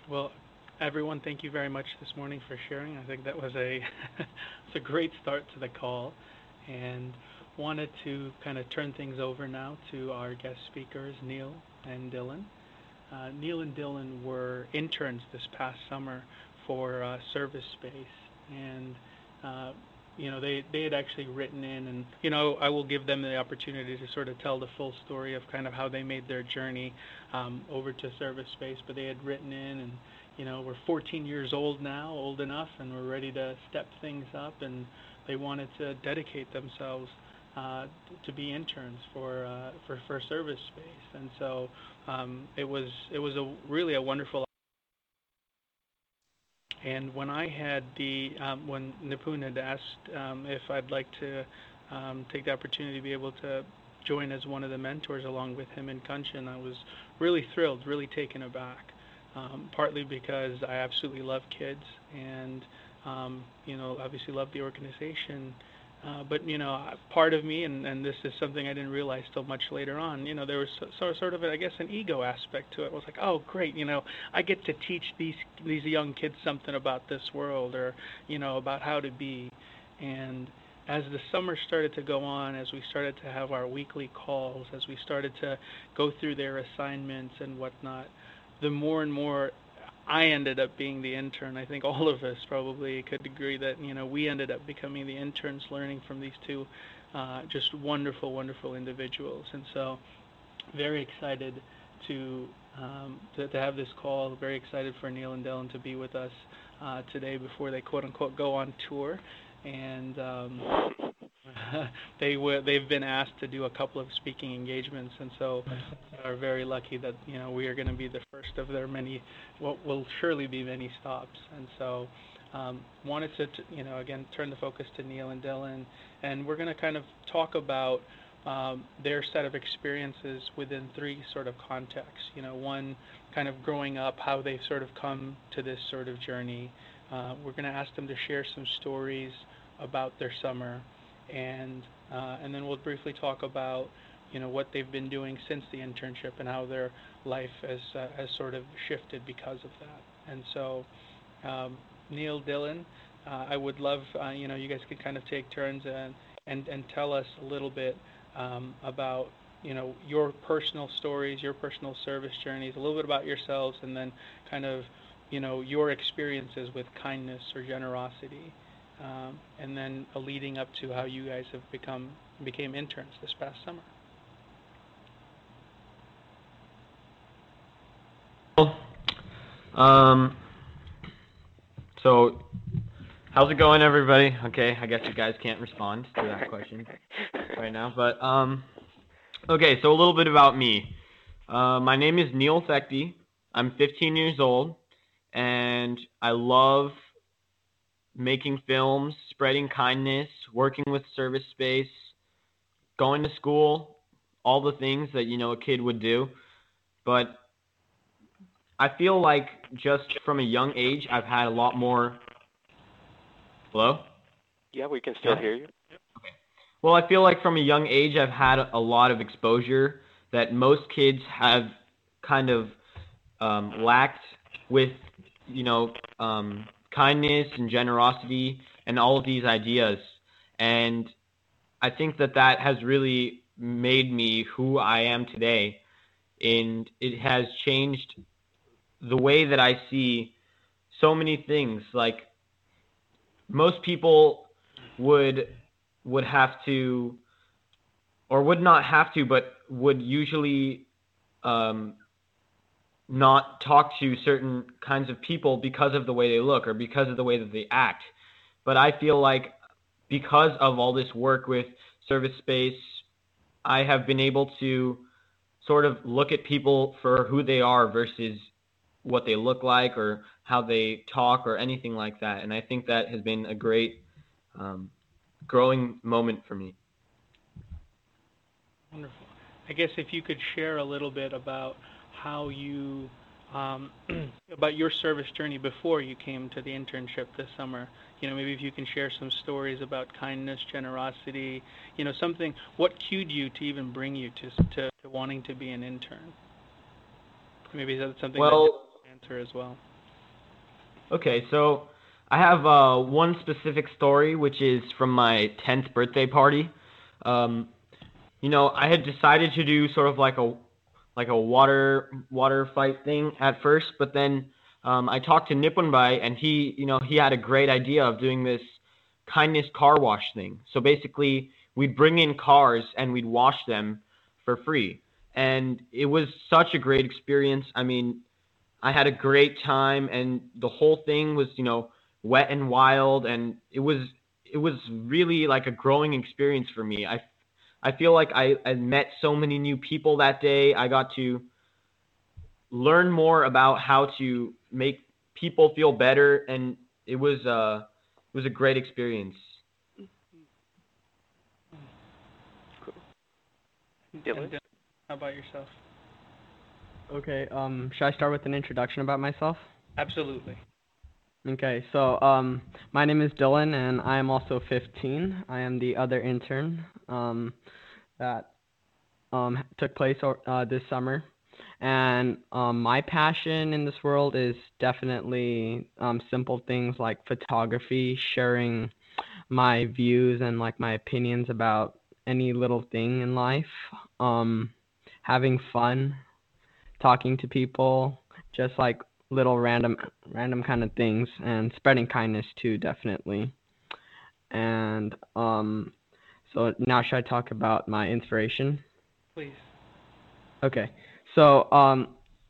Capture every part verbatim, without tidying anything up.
Well, everyone, thank you very much this morning for sharing. I think that was a it's a great start to the call, and wanted to kind of turn things over now to our guest speakers, Neil and Dylan. Uh, Neil and Dylan were interns this past summer for uh, Service Space, and uh, you know they they had actually written in, and you know I will give them the opportunity to sort of tell the full story of kind of how they made their journey um, over to Service Space. But they had written in, and you know we're fourteen years old now, old enough, and we're ready to step things up, and they wanted to dedicate themselves uh, to be interns for uh, for for Service Space, and so um, it was it was a really a wonderful. And when I had the um, when Nipun had asked um, if I'd like to um, take the opportunity to be able to join as one of the mentors along with him in Kanchan, I was really thrilled, really taken aback. Um, partly because I absolutely love kids, and um, you know obviously love the organization, uh, but you know, part of me, and, and this is something I didn't realize till much later on. You know, there was so, so, sort of, I guess, an ego aspect to it. I was like, oh, great, you know, I get to teach these these young kids something about this world, or you know, about how to be. And as the summer started to go on, as we started to have our weekly calls, as we started to go through their assignments and whatnot, the more and more I ended up being the intern. I think all of us probably could agree that you know we ended up becoming the interns, learning from these two uh, just wonderful, wonderful individuals. And so, very excited to, um, to to have this call. Very excited for Neil and Dylan to be with us uh, today before they quote unquote go on tour. And um, they were they've been asked to do a couple of speaking engagements, and so are very lucky that you know we are going to be the first of their many, what will surely be many stops. And so um, wanted to you know again turn the focus to Neil and Dylan, and we're going to kind of talk about um, their set of experiences within three sort of contexts. You know, one, kind of growing up, how they've sort of come to this sort of journey. Uh, we're going to ask them to share some stories about their summer, and uh, and then we'll briefly talk about you know what they've been doing since the internship and how their life has uh, has sort of shifted because of that. And so, um, Neil, Dylan, uh, I would love uh, you know you guys could kind of take turns and and and tell us a little bit um, about you know your personal stories, your personal service journeys, a little bit about yourselves, and then kind of you know your experiences with kindness or generosity, um, and then uh, leading up to how you guys have become became interns this past summer. Um, so how's it going, everybody? Okay, I guess you guys can't respond to that question right now, but um, okay, so a little bit about me. Uh, my name is Neil Thecti. I'm fifteen years old, and I love making films, spreading kindness, working with Service Space, going to school, all the things that, you know, a kid would do. But I feel like just from a young age, I've had a lot more. Hello? Yeah, we can still Yeah? hear you. Okay. Well, I feel like from a young age, I've had a lot of exposure that most kids have kind of um, lacked with, you know, um, kindness and generosity and all of these ideas. And I think that that has really made me who I am today. And it has changed the way that I see so many things. Like, most people would would have to, or would not have to, but would usually um, not talk to certain kinds of people because of the way they look or because of the way that they act. But I feel like because of all this work with Service Space, I have been able to sort of look at people for who they are versus what they look like or how they talk or anything like that. And I think that has been a great um, growing moment for me. Wonderful. I guess if you could share a little bit about how you, um, about your service journey before you came to the internship this summer. You know, maybe if you can share some stories about kindness, generosity, you know, something, what cued you to even bring you to, to, to wanting to be an intern? Maybe that's something that you Well, can answer as well. Okay, so I have uh, one specific story, which is from my tenth birthday party. Um, you know, I had decided to do sort of like a like a water water fight thing at first, but then um, I talked to Nipunbai, and he, you know, he had a great idea of doing this kindness car wash thing. So basically, we'd bring in cars and we'd wash them for free, and it was such a great experience. I mean, I had a great time, and the whole thing was, you know, wet and wild, and it was it was really like a growing experience for me. I I feel like I, I met so many new people that day. I got to learn more about how to make people feel better, and it was uh it was a great experience. Cool. And Dylan? Dylan, how about yourself? Okay, um, should I start with an introduction about myself? Absolutely. Okay, so um, my name is Dylan, and I am also fifteen. I am the other intern um, that um, took place uh, this summer. And um, my passion in this world is definitely um, simple things like photography, sharing my views and like my opinions about any little thing in life, um, having fun, talking to people, just like little random random kind of things, and spreading kindness too, definitely. And um so now should I talk about my inspiration? Please. Okay. So um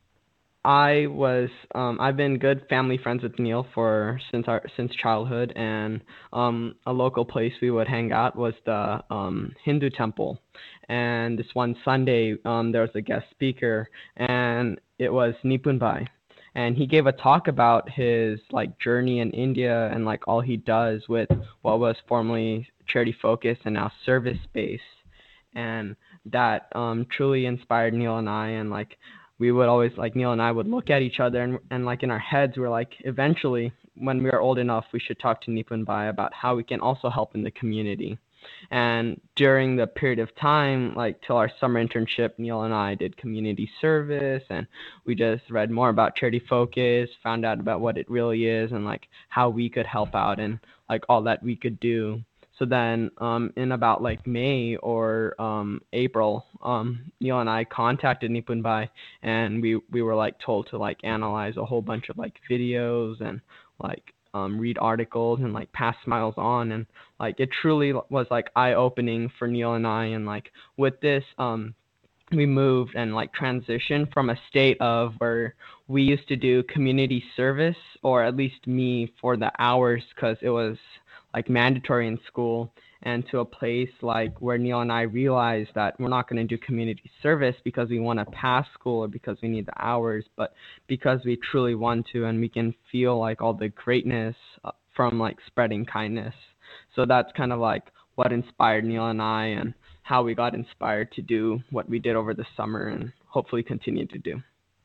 I was um I've been good family friends with Neil for since our since childhood, and um a local place we would hang out was the um Hindu temple. And this one Sunday um there was a guest speaker, and it was Nipun Bhai. And he gave a talk about his like journey in India and like all he does with what was formerly charity focused and now service based. And that um truly inspired Neil and I, and like we would always like Neil and I would look at each other, and and like in our heads we're like, eventually when we are old enough we should talk to Nipun Bhai about how we can also help in the community. And during the period of time, like till our summer internship, Neil and I did community service, and we just read more about charity focus, found out about what it really is, and like how we could help out and like all that we could do. So then, um, in about like May or um, April, um, Neil and I contacted Nipun Bhai, and we we were like told to like analyze a whole bunch of like videos and like um, read articles and like pass smiles on, and like it truly was like eye opening for Neil and I. And like with this, um, we moved and like transitioned from a state of where we used to do community service, or at least me for the hours because it was like mandatory in school, and to a place like where Neil and I realized that we're not going to do community service because we want to pass school or because we need the hours, but because we truly want to, and we can feel like all the greatness uh, from like spreading kindness. So that's kind of like what inspired Neil and I, and how we got inspired to do what we did over the summer and hopefully continue to do.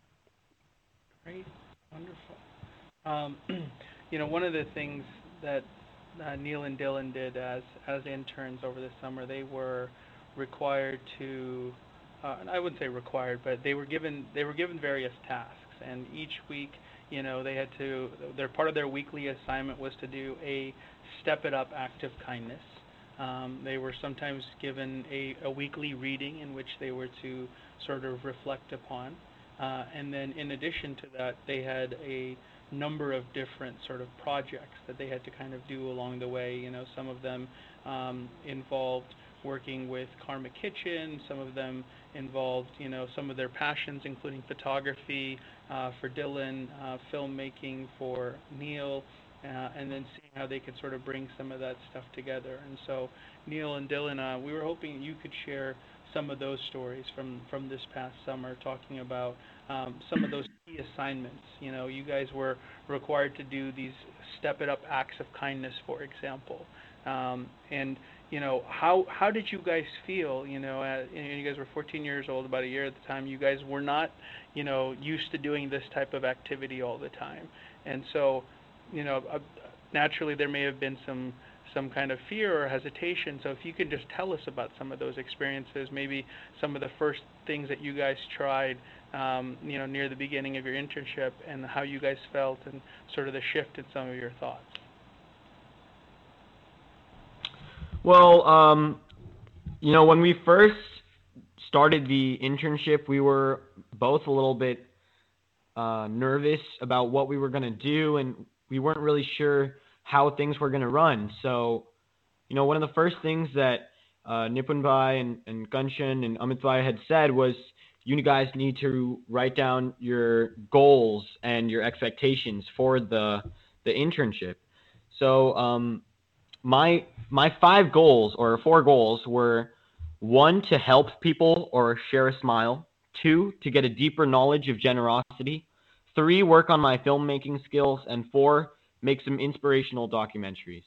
Great. Wonderful. Um, you know, one of the things that uh, Neil and Dylan did as as interns over the summer, they were required to, uh, and I wouldn't say required, but they were given they were given various tasks, and each week, you know, they had to. Their part of their weekly assignment was to do a step it up act of kindness. Um, they were sometimes given a, a weekly reading in which they were to sort of reflect upon. Uh, and then in addition to that, they had a number of different sort of projects that they had to kind of do along the way. You know, some of them um, involved working with Karma Kitchen. Some of them involved, you know, some of their passions, including photography uh, for Dylan, uh, filmmaking for Neil, uh, and then seeing how they could sort of bring some of that stuff together. And so, Neil and Dylan, uh, we were hoping you could share some of those stories from, from this past summer, talking about um, some of those key assignments. You know, you guys were required to do these step it up acts of kindness, for example. Um, and you know, how how did you guys feel? You know, uh, you guys were fourteen years old, about a year at the time. You guys were not, you know, used to doing this type of activity all the time, and so, you know, uh, naturally there may have been some some kind of fear or hesitation. So if you could just tell us about some of those experiences, maybe some of the first things that you guys tried, um, you know, near the beginning of your internship, and how you guys felt, and sort of the shift in some of your thoughts. Well, um, you know, when we first started the internship, we were both a little bit uh, nervous about what we were going to do, and we weren't really sure how things were going to run. So, you know, one of the first things that uh, Nipun Bhai and, and Kanchan and Amit Bhai had said was, you guys need to write down your goals and your expectations for the the internship. So, um, my my five goals, or four goals, were: one, to help people or share a smile; two, to get a deeper knowledge of generosity; three, work on my filmmaking skills; and four, make some inspirational documentaries.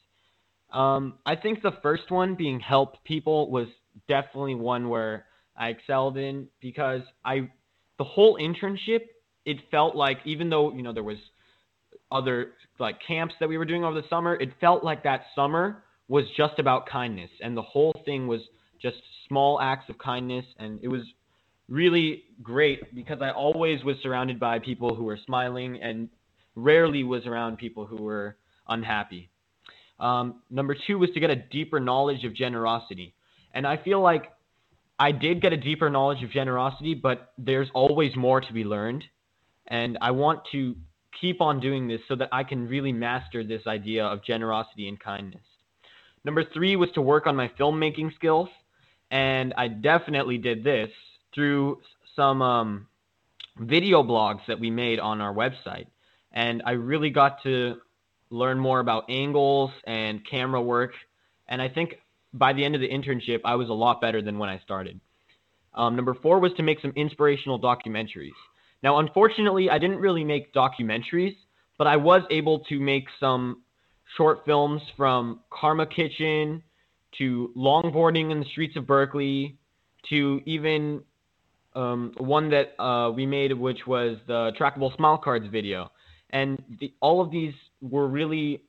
Um, I think the first one, being help people, was definitely one where I excelled in, because I the whole internship, it felt like, even though, you know, there was other like camps that we were doing over the summer, it felt like that summer was just about kindness, and the whole thing was just small acts of kindness, and it was really great because I always was surrounded by people who were smiling and rarely was around people who were unhappy. Um, number two was to get a deeper knowledge of generosity, and I feel like I did get a deeper knowledge of generosity, but there's always more to be learned, and I want to keep on doing this so that I can really master this idea of generosity and kindness. Number three was to work on my filmmaking skills, and I definitely did this through some um, video blogs that we made on our website, and I really got to learn more about angles and camera work, and I think by the end of the internship, I was a lot better than when I started. Um, number four was to make some inspirational documentaries. Now, unfortunately, I didn't really make documentaries, but I was able to make some short films, from Karma Kitchen to longboarding in the streets of Berkeley to even um, one that uh, we made, which was the Trackable Smile Cards video. And the, all of these were really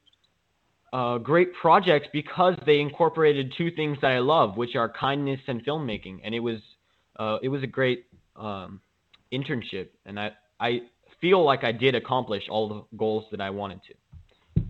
uh, great projects because they incorporated two things that I love, which are kindness and filmmaking. And it was uh, it was a great um, internship, and I I feel like I did accomplish all the goals that I wanted to.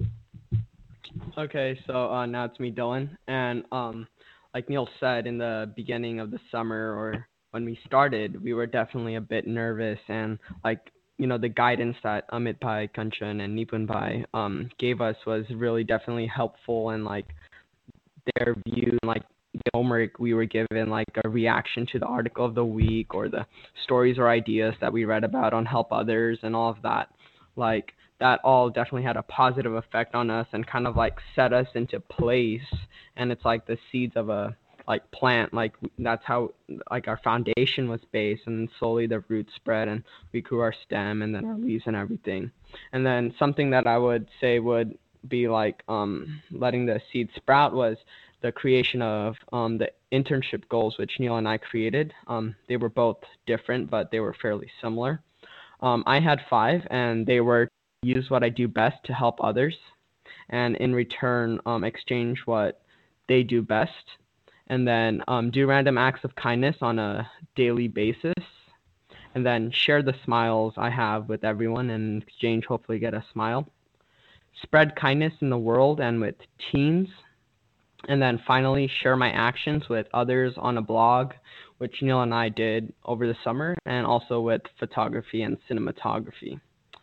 Okay, so uh, now it's me, Dylan, and um, like Neil said, in the beginning of the summer, or when we started, we were definitely a bit nervous, and like, you know, the guidance that Amit Bhai, Kanchan, and Nipun Bhai um gave us was really definitely helpful, and like their view, and like the homework we were given, like a reaction to the article of the week, or the stories or ideas that we read about on Help Others and all of that, like that all definitely had a positive effect on us and kind of like set us into place. And it's like the seeds of a like plant, like that's how like our foundation was based, and slowly the roots spread and we grew our stem and then our leaves and everything. And then something that I would say would be like um letting the seed sprout was the creation of um the internship goals, which Neil and I created. Um they were both different, but they were fairly similar. um I had five, and they were use what I do best to help others, and in return um exchange what they do best, and then um, do random acts of kindness on a daily basis, and then share the smiles I have with everyone, and in exchange hopefully get a smile. Spread kindness in the world and with teens, and then finally share my actions with others on a blog, which Neil and I did over the summer, and also with photography and cinematography.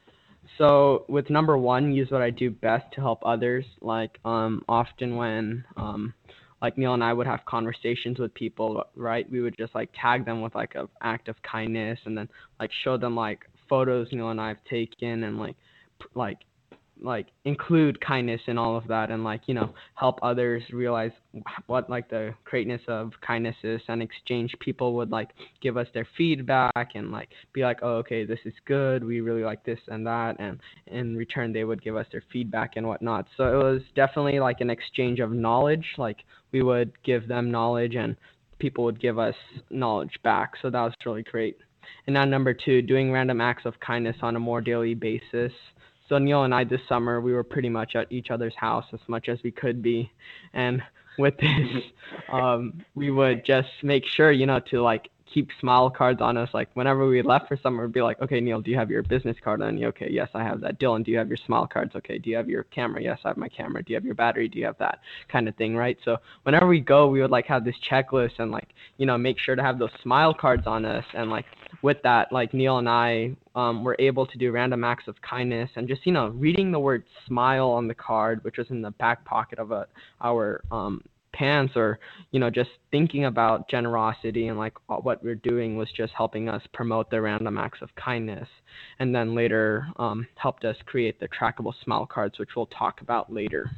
So with number one, use what I do best to help others. Like um, often when um, like Neil and I would have conversations with people, right? We would just like tag them with like an act of kindness, and then like show them like photos Neil and I have taken, and like p- like like include kindness in all of that, and like, you know, help others realize what like the greatness of kindness is. And exchange, people would like give us their feedback and like be like, oh, okay, this is good, we really like this and that, and in return they would give us their feedback and whatnot. So it was definitely like an exchange of knowledge. Like we would give them knowledge and people would give us knowledge back. So that was really great. And now number two, doing random acts of kindness on a more daily basis. So Neil and I this summer, we were pretty much at each other's house as much as we could be. And with this, um, we would just make sure, you know, to like keep smile cards on us. Like whenever we left for somewhere, we'd be like, okay, Neil, do you have your business card on you? Okay, yes, I have that. Dylan, do you have your smile cards? Okay, do you have your camera? Yes, I have my camera. Do you have your battery? Do you have that kind of thing, right? So whenever we go, we would like have this checklist and like, you know, make sure to have those smile cards on us. And like with that, like Neil and I um, were able to do random acts of kindness and just, you know, reading the word smile on the card, which was in the back pocket of a, our um, pants, or you know, just thinking about generosity and like what we're doing was just helping us promote the random acts of kindness, and then later um, helped us create the trackable smile cards, which we'll talk about later.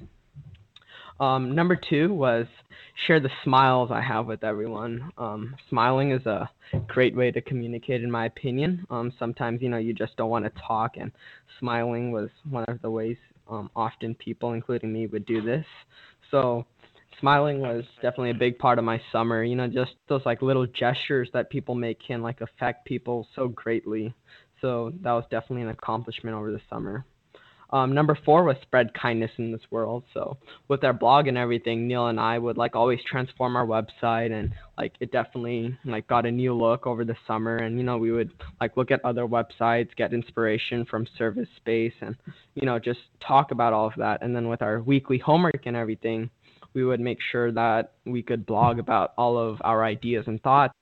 Um, number two was share the smiles I have with everyone. Um, smiling is a great way to communicate, in my opinion. Um, sometimes, you know, you just don't want to talk, and smiling was one of the ways um, often people, including me, would do this. So smiling was definitely a big part of my summer. You know, just those like little gestures that people make can like affect people so greatly. So that was definitely an accomplishment over the summer. Um, number four was spread kindness in this world. So with our blog and everything, Neil and I would like always transform our website, and like it definitely like got a new look over the summer. And you know, we would like look at other websites, get inspiration from Service Space, and you know, just talk about all of that. And then with our weekly homework and everything, we would make sure that we could blog about all of our ideas and thoughts,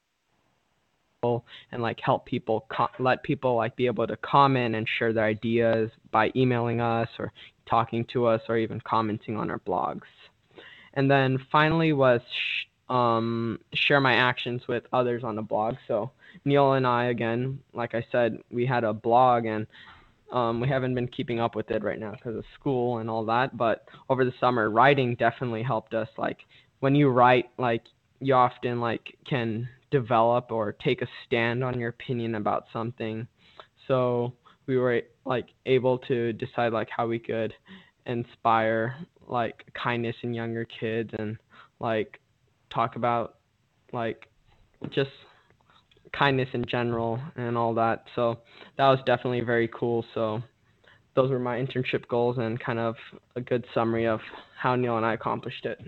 and like help people co- let people like be able to comment and share their ideas by emailing us or talking to us or even commenting on our blogs. And then finally was sh- um, share my actions with others on the blog. So Neil and I, again, like I said, we had a blog, and um, we haven't been keeping up with it right now because of school and all that. But over the summer, writing definitely helped us. Like when you write, like you often like can develop or take a stand on your opinion about something. So we were like able to decide like how we could inspire like kindness in younger kids, and like talk about like just kindness in general and all that. So that was definitely very cool. So those were my internship goals and kind of a good summary of how Neil and I accomplished it.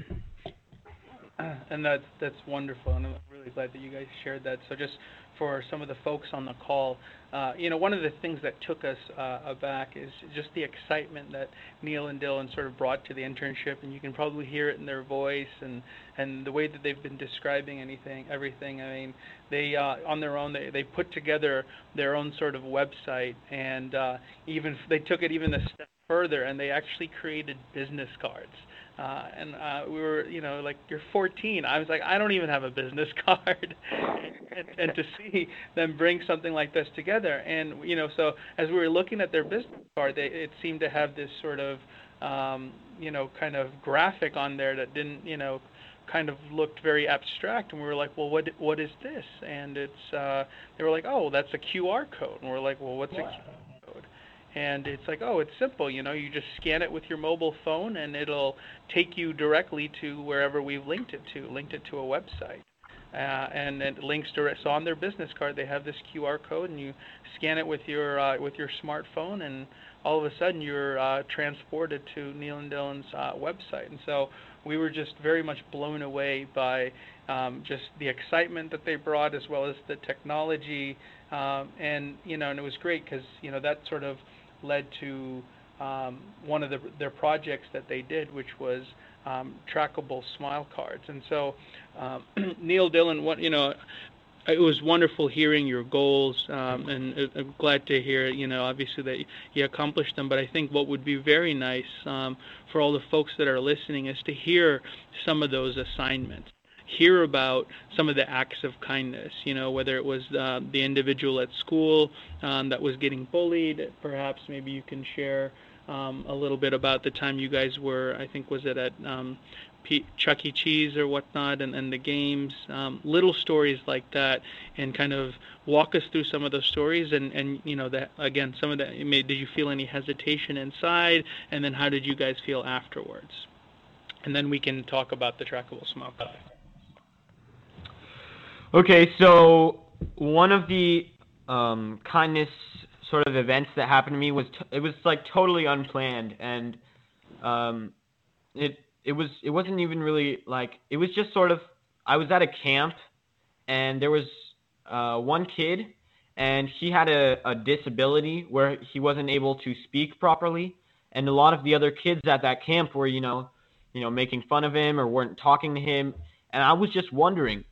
And that's that's wonderful, and I'm really glad that you guys shared that. So just for some of the folks on the call, uh, you know, one of the things that took us uh, aback is just the excitement that Neil and Dylan sort of brought to the internship, and you can probably hear it in their voice and, and the way that they've been describing anything, everything. I mean, they uh, on their own, they, they put together their own sort of website, and uh, even they took it even a step further, and they actually created business cards. Uh, and uh, we were, you know, like, you're fourteen. I was like, I don't even have a business card. and, and to see them bring something like this together. And, you know, so as we were looking at their business card, they, it seemed to have this sort of, um, you know, kind of graphic on there that didn't, you know, kind of looked very abstract. And we were like, well, what what is this? And it's, uh, they were like, oh, that's a Q R code. And we're like, well, what's wow. a Q R code? And it's like, oh, it's simple, you know, you just scan it with your mobile phone and it'll take you directly to wherever we've linked it to, linked it to a website. Uh, and it links direct, so on their business card they have this Q R code, and you scan it with your uh, with your smartphone, and all of a sudden you're uh, transported to Neil and Dylan's uh, website. And so we were just very much blown away by um, just the excitement that they brought, as well as the technology, um, and you know, and it was great because you know that sort of led to um, one of the, their projects that they did, which was um, trackable smile cards. And so, um, Neil, Dylan, what you know, it was wonderful hearing your goals, um, and uh, I'm glad to hear, you know, obviously that you accomplished them. But I think what would be very nice um, for all the folks that are listening is to hear some of those assignments. Hear about some of the acts of kindness, you know, whether it was uh, the individual at school um, that was getting bullied. Perhaps maybe you can share um, a little bit about the time you guys were, I think, was it at um, P- Chuck E. Cheese or whatnot, and, and the games, um, little stories like that, and kind of walk us through some of those stories. And, and you know, that again, some of that, did you feel any hesitation inside? And then how did you guys feel afterwards? And then we can talk about the trackable smile card. Okay, so one of the um, kindness sort of events that happened to me was t- it was like totally unplanned, and um, it it was it wasn't even really like it was just sort of I was at a camp, and there was uh, one kid, and he had a, a disability where he wasn't able to speak properly, and a lot of the other kids at that camp were you know you know making fun of him or weren't talking to him, and I was just wondering,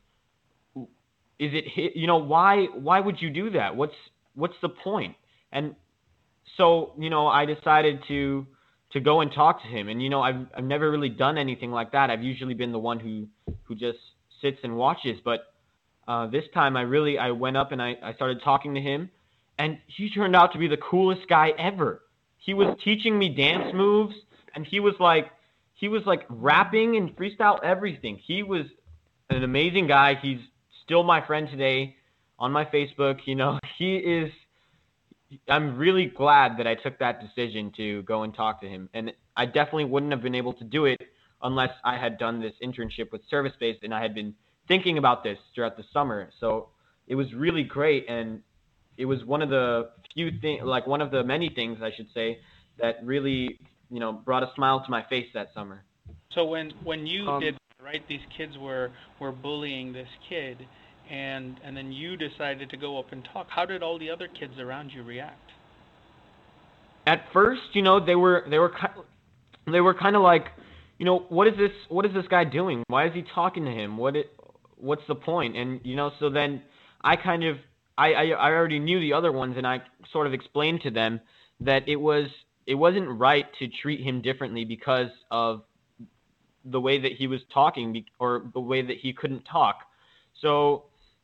is it hi- you know why why would you do that? What's what's the point? And so you know I decided to to go and talk to him. And you know I've I've never really done anything like that. I've usually been the one who who just sits and watches. But uh, this time I really I went up and I, I started talking to him, and he turned out to be the coolest guy ever. He was teaching me dance moves, and he was like he was like rapping and freestyle everything. He was an amazing guy. He's still my friend today on my Facebook. You know, he is. I'm really glad that I took that decision to go and talk to him. And I definitely wouldn't have been able to do it unless I had done this internship with ServiceBase and I had been thinking about this throughout the summer. So it was really great. And it was one of the few things, like one of the many things I should say, that really, you know, brought a smile to my face that summer. So when when you Um, did right, these kids were were bullying this kid, and and then you decided to go up and talk. How did all the other kids around you react? At first, you know, they were they were kind they were kind of like, you know, what is this what is this guy doing? Why is he talking to him? What it what's the point? And you know, so then I kind of I, I I already knew the other ones, and I sort of explained to them that it was it wasn't right to treat him differently because of the way that he was talking be- or the way that he couldn't talk. So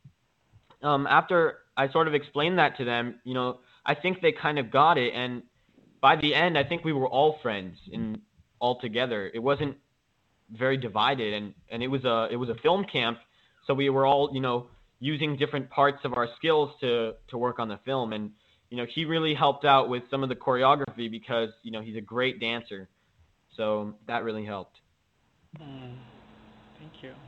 um, after I sort of explained that to them, you know, I think they kind of got it, and by the end, I think we were all friends and all together. It wasn't very divided, and, and it was a it was a film camp, so we were all you know using different parts of our skills to to work on the film, and you know he really helped out with some of the choreography because you know he's a great dancer, so that really helped. Hmm. Thank you.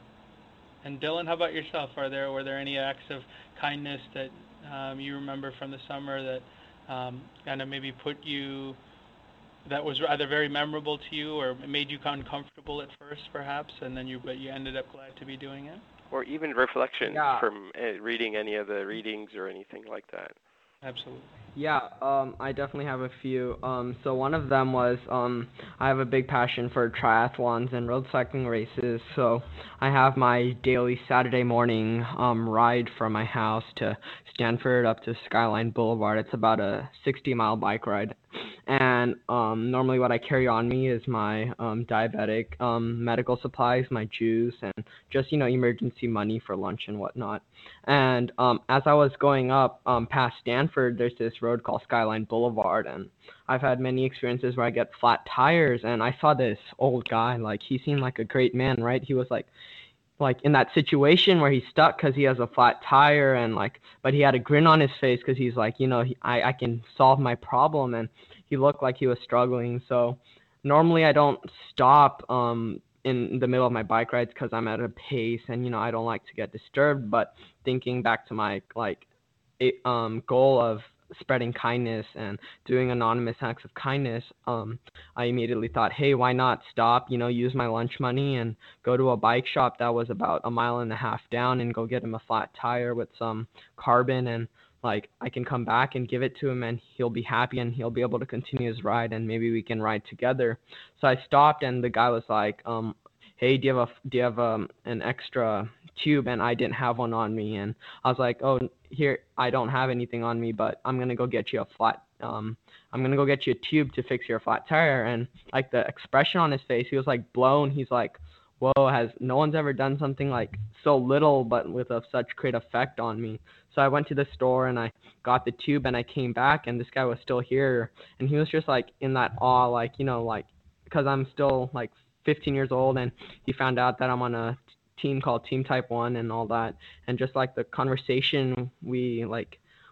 And Dylan, how about yourself? Are there were there any acts of kindness that um, you remember from the summer that um, kind of maybe put you that was either very memorable to you or made you uncomfortable at first, perhaps, and then you but you ended up glad to be doing it? Or even reflections Yeah. from uh, reading any of the readings or anything like that. Absolutely. Yeah, um, I definitely have a few. Um, so one of them was um, I have a big passion for triathlons and road cycling races. So I have my daily Saturday morning um, ride from my house to Stanford up to Skyline Boulevard. It's about a sixty mile bike ride. And um, normally what I carry on me is my um, diabetic um, medical supplies, my juice, and just, you know, emergency money for lunch and whatnot. And um, as I was going up um, past Stanford, there's this road called Skyline Boulevard, and I've had many experiences where I get flat tires, and I saw this old guy, like he seemed like a great man, right? He was like, like in that situation where he's stuck because he has a flat tire, and like, but he had a grin on his face because he's like, you know, he, I I can solve my problem, and he looked like he was struggling. So normally I don't stop um in the middle of my bike rides because I'm at a pace, and you know I don't like to get disturbed. But thinking back to my like a, um goal of spreading kindness and doing anonymous acts of kindness, um I immediately thought, hey, why not stop, you know, use my lunch money and go to a bike shop that was about a mile and a half down and go get him a flat tire with some carbon, and like I can come back and give it to him and he'll be happy and he'll be able to continue his ride and maybe we can ride together. So I stopped and the guy was like, um, hey, do you have a do you have um, an extra tube? And I didn't have one on me, and I was like, oh, here, I don't have anything on me, but I'm gonna go get you a flat um I'm gonna go get you a tube to fix your flat tire. And like the expression on his face, he was like blown. He's like, whoa, has no one's ever done something like so little but with a such great effect on me. So I went to the store and I got the tube and I came back and this guy was still here, and he was just like in that awe, like, you know, like because I'm still like fifteen years old, and he found out that I'm on a team called Team Type One and all that, and just like the conversation we like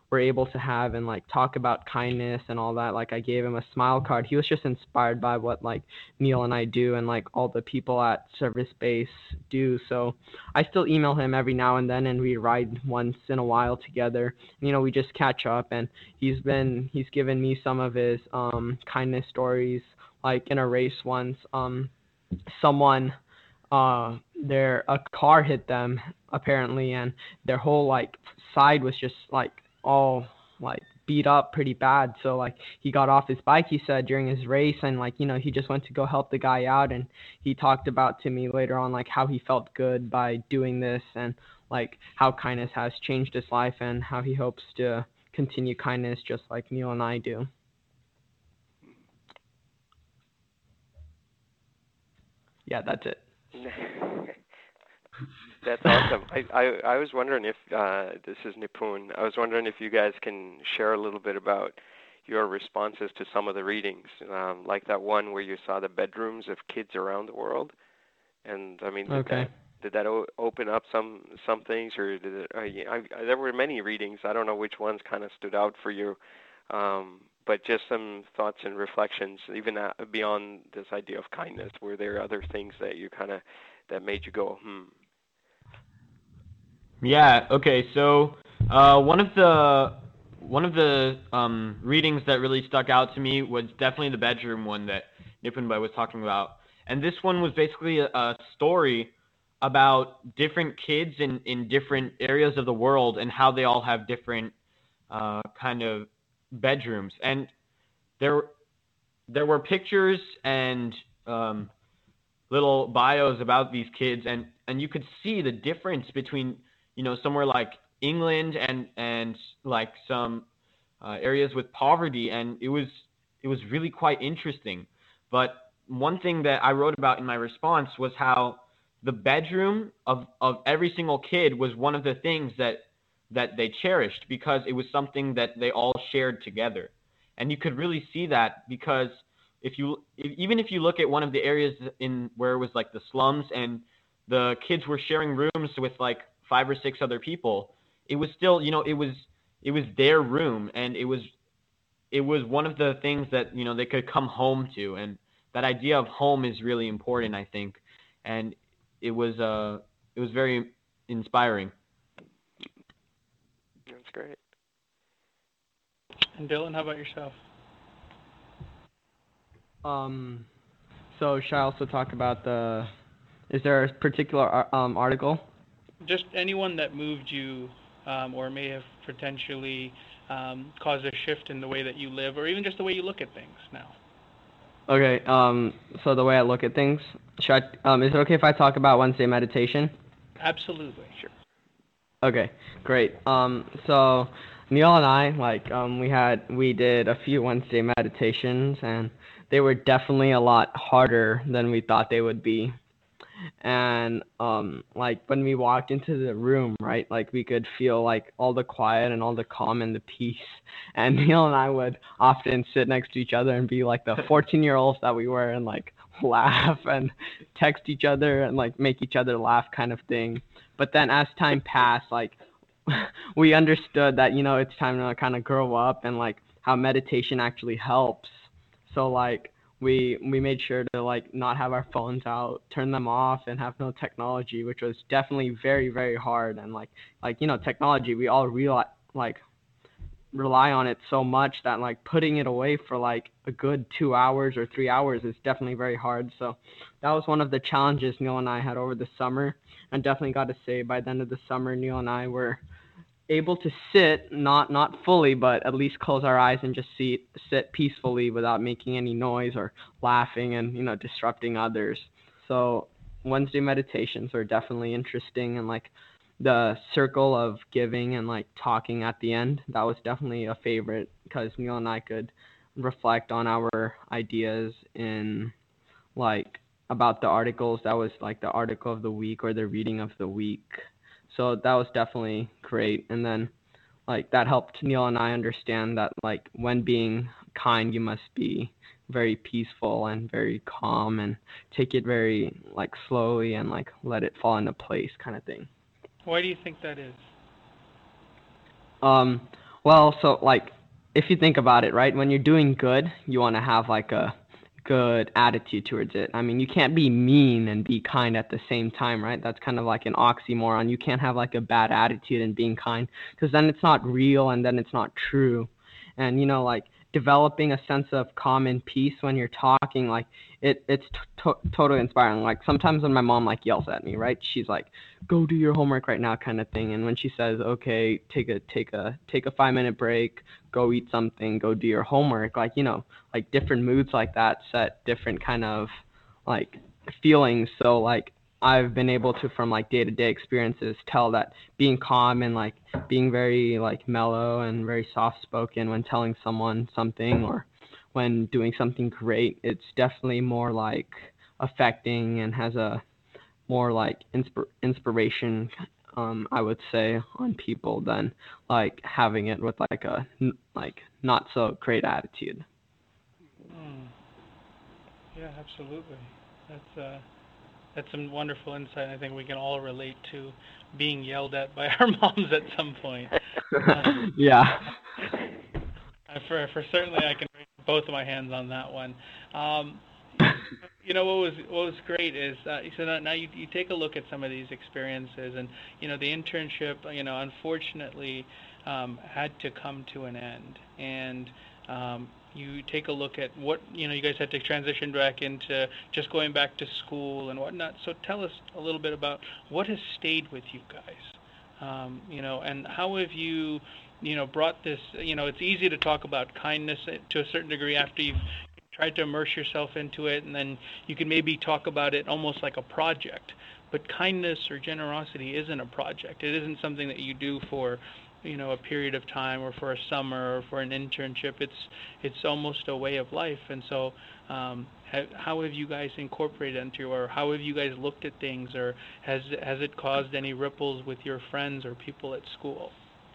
were able to have and like talk about kindness and all that. Like I gave him a smile card. He was just inspired by what like Neil and I do and like all the people at Service Base do. So I still email him every now and then, and we ride once in a while together. You know, we just catch up, and he's been he's given me some of his um kindness stories. Like in a race once, um someone uh their a car hit them apparently, and their whole like side was just like all like beat up pretty bad. So like he got off his bike, he said, during his race, and like, you know, he just went to go help the guy out, and he talked about to me later on like how he felt good by doing this, and like how kindness has changed his life, and how he hopes to continue kindness just like Neil and I do. Yeah, that's it. That's awesome. I, I, I was wondering if, uh, this is Nipun, I was wondering if you guys can share a little bit about your responses to some of the readings, um, like that one where you saw the bedrooms of kids around the world. And, I mean, did Okay. that, did that o- open up some, some things, or did it, uh, I, I, there were many readings. I don't know which ones kind of stood out for you, um, but just some thoughts and reflections, even uh, beyond this idea of kindness. Were there other things that you kind of, that made you go, hmm? Yeah. Okay. So uh, one of the one of the um, readings that really stuck out to me was definitely the bedroom one that Nipunbai was talking about, and this one was basically a, a story about different kids in, in different areas of the world and how they all have different uh, kind of bedrooms, and there there were pictures and um, little bios about these kids, and and you could see the difference between, you know, somewhere like England and and like some uh, areas with poverty, and it was it was really quite interesting. But one thing that I wrote about in my response was how the bedroom of of every single kid was one of the things that that they cherished, because it was something that they all shared together. And you could really see that, because if you if, even if you look at one of the areas in where it was like the slums, and the kids were sharing rooms with like five or six other people, it was still, you know, it was it was their room, and it was it was one of the things that, you know, they could come home to. And that idea of home is really important, I think, and it was uh it was very inspiring. That's great. And Dylan, how about yourself? Um, so should I also talk about the, is there a particular ar- um, article? Just anyone that moved you, um, or may have potentially um, caused a shift in the way that you live, or even just the way you look at things now. Okay, um, so the way I look at things, should I, um, is it okay if I talk about Wednesday meditation? Absolutely. Sure. Okay, great. Um, so Neil and I, like, um, we had, we did a few Wednesday meditations, and they were definitely a lot harder than we thought they would be. And um, like when we walked into the room, right, like we could feel like all the quiet and all the calm and the peace. And Neil and I would often sit next to each other and be like the fourteen-year-olds that we were, and like laugh and text each other and like make each other laugh, kind of thing. But then as time passed, like we understood that, you know, it's time to kind of grow up, and like how meditation actually helps. So like we we made sure to like not have our phones out, turn them off, and have no technology, which was definitely very, very hard. And like like you know, technology, we all realize like rely on it so much that like putting it away for like a good two hours or three hours is definitely very hard. So that was one of the challenges Neil and I had over the summer. And definitely got to say, by the end of the summer, Neil and I were able to sit, not not fully, but at least close our eyes and just sit sit peacefully without making any noise or laughing and, you know, disrupting others. So Wednesday meditations were definitely interesting, and like the circle of giving and like talking at the end, that was definitely a favorite, because Neil and I could reflect on our ideas in like about the articles. That was like the article of the week or the reading of the week. So that was definitely great. And then like that helped Neil and I understand that like when being kind, you must be very peaceful and very calm, and take it very like slowly and like let it fall into place, kind of thing. Why do you think that is? Um, Well, so like if you think about it, right, when you're doing good, you want to have like a good attitude towards it. I mean, you can't be mean and be kind at the same time, right? That's kind of like an oxymoron. You can't have like a bad attitude and being kind, because then it's not real and then it's not true. And you know, like developing a sense of calm and peace when you're talking, like it it's t- to- totally inspiring. Like sometimes when my mom like yells at me, right? She's like, "Go do your homework right now," kind of thing. And when she says, "Okay, take a take a take a five minute break, go eat something, go do your homework," like you know, like different moods like that set different kind of like feelings. So like I've been able to, from like day to day experiences, tell that being calm and like being very like mellow and very soft spoken when telling someone something or when doing something great, it's definitely more like affecting and has a more like inspir- inspiration, um, I would say, on people than like having it with like a n- like not so great attitude. Mm. Yeah, absolutely. That's uh, that's some wonderful insight. I think we can all relate to being yelled at by our moms at some point. Uh, Yeah. Uh, For for certainly, I can raise both of my hands on that one. Um, you know what was what was great is uh, so now, now you you take a look at some of these experiences, and you know the internship, you know, unfortunately um, had to come to an end, and um, you take a look at what you know you guys had to transition back into just going back to school and whatnot. So tell us a little bit about what has stayed with you guys, um, you know, and how have you you know, brought this, you know, it's easy to talk about kindness to a certain degree after you've tried to immerse yourself into it, and then you can maybe talk about it almost like a project. But kindness or generosity isn't a project. It isn't something that you do for, you know, a period of time or for a summer or for an internship. It's it's almost a way of life. And so, um, ha- how have you guys incorporated into, or how have you guys looked at things, or has has it caused any ripples with your friends or people at school?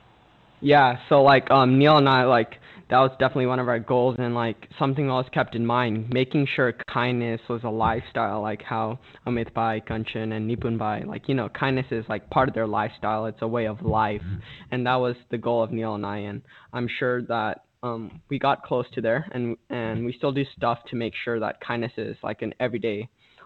Yeah, so like um Neil and I, like that was definitely one of our goals, and like something else kept in mind, making sure kindness was a lifestyle, like how Amit Bhai, Kanchan and Nipun Bhai, like you know, kindness is like part of their lifestyle. It's a way of life, and that was the goal of Neil and I, and I'm sure that um we got close to there, and and we still do stuff to make sure that kindness is like an everyday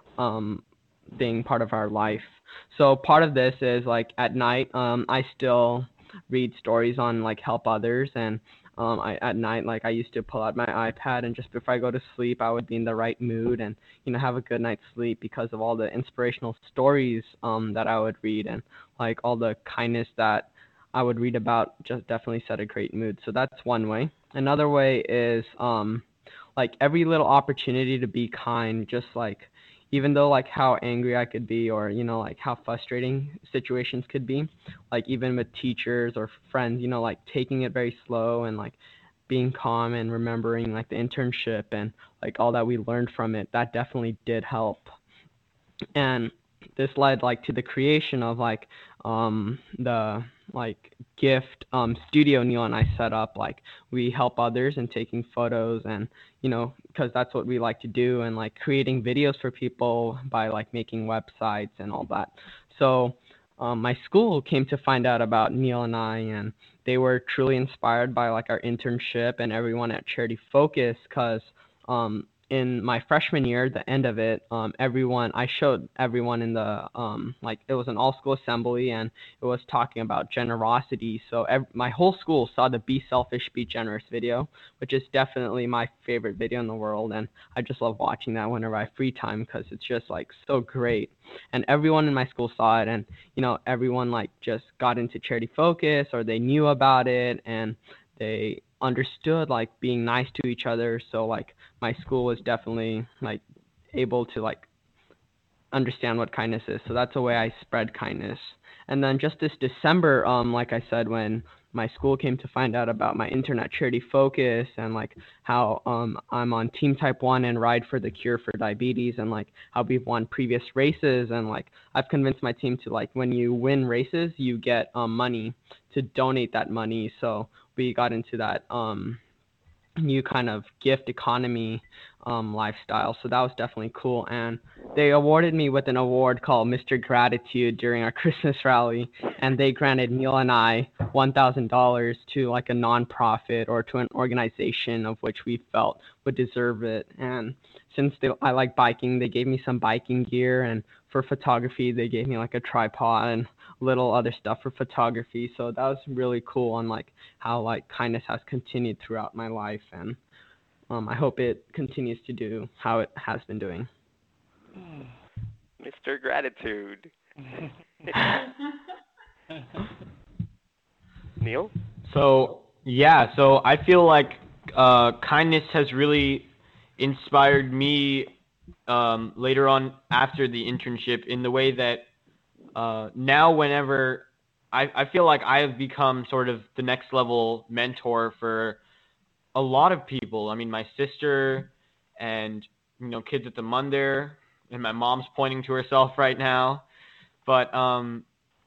um thing, part of our life. So part of this is like at night, um I still read stories on like help others, and um I at night, like I used to pull out my iPad, and just before I go to sleep I would be in the right mood and you know have a good night's sleep because of all the inspirational stories um that I would read, and like all the kindness that I would read about just definitely set a great mood. So that's one way. Another way is um like every little opportunity to be kind, just like even though like how angry I could be, or you know like how frustrating situations could be, like even with teachers or friends, you know like taking it very slow and like being calm and remembering like the internship and like all that we learned from it, that definitely did help. And this led like to the creation of like um the like gift um studio Neil and I set up. Like we help others in taking photos, and you know because that's what we like to do, and like creating videos for people by like making websites and all that. So um, my school came to find out about Neil and I, and they were truly inspired by like our internship and everyone at Charity Focus, because um in my freshman year, the end of it, um, everyone, I showed everyone in the, um, like, it was an all-school assembly, and it was talking about generosity. So ev- my whole school saw the Be Selfish, Be Generous video, which is definitely my favorite video in the world, and I just love watching that whenever I have free time because it's just, like, so great. And everyone in my school saw it, and, you know, everyone, like, just got into Charity Focus, or they knew about it, and they understood like being nice to each other. So like my school was definitely like able to like understand what kindness is. So that's a way I spread kindness. And then just this December, um, like I said, when my school came to find out about my internet Charity Focus, and like how um I'm on Team Type one and Ride for the Cure for Diabetes, and like how we've won previous races, and like I've convinced my team to like when you win races, you get um money to donate that money. So we got into that um new kind of gift economy um, lifestyle. So that was definitely cool. And they awarded me with an award called Mister Gratitude during our Christmas rally, and they granted Neil and I one thousand dollars to like a nonprofit or to an organization of which we felt would deserve it. And since they, I like biking, they gave me some biking gear, and for photography, they gave me like a tripod and little other stuff for photography. So that was really cool, and like how like kindness has continued throughout my life, and um, I hope it continues to do how it has been doing. Mister Gratitude. Neil? So, yeah, so I feel like uh, kindness has really inspired me um, later on after the internship in the way that uh, now whenever I, I feel like I have become sort of the next level mentor for a lot of people. I mean, my sister and, you know, kids at the Munder, and my mom's pointing to herself right now. But um,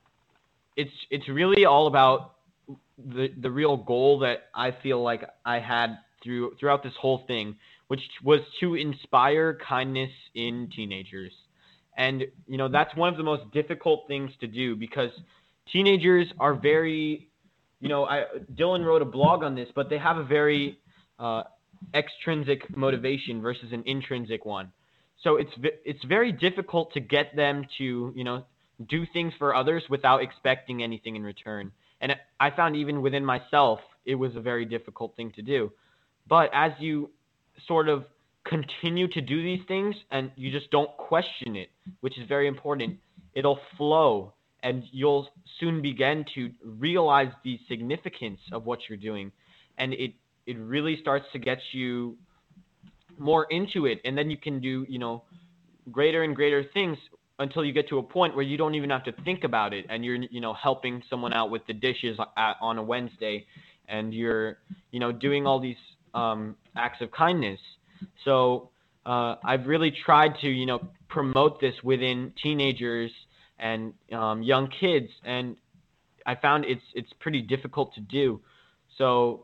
it's it's really all about the the real goal that I feel like I had through throughout this whole thing, which was to inspire kindness in teenagers. And, you know, that's one of the most difficult things to do because teenagers are very, you know, I, Dylan wrote a blog on this, but they have a very uh, extrinsic motivation versus an intrinsic one. So it's it's very difficult to get them to, you know, do things for others without expecting anything in return. And I found even within myself, it was a very difficult thing to do. But as you sort of continue to do these things and you just don't question it, which is very important, it'll flow and you'll soon begin to realize the significance of what you're doing. And it, it really starts to get you more into it, and then you can do, you know, greater and greater things until you get to a point where you don't even have to think about it, and you're, you know, helping someone out with the dishes at, on a Wednesday, and you're, you know, doing all these um, acts of kindness. So uh, I've really tried to, you know, promote this within teenagers and um, young kids, and I found it's it's pretty difficult to do. So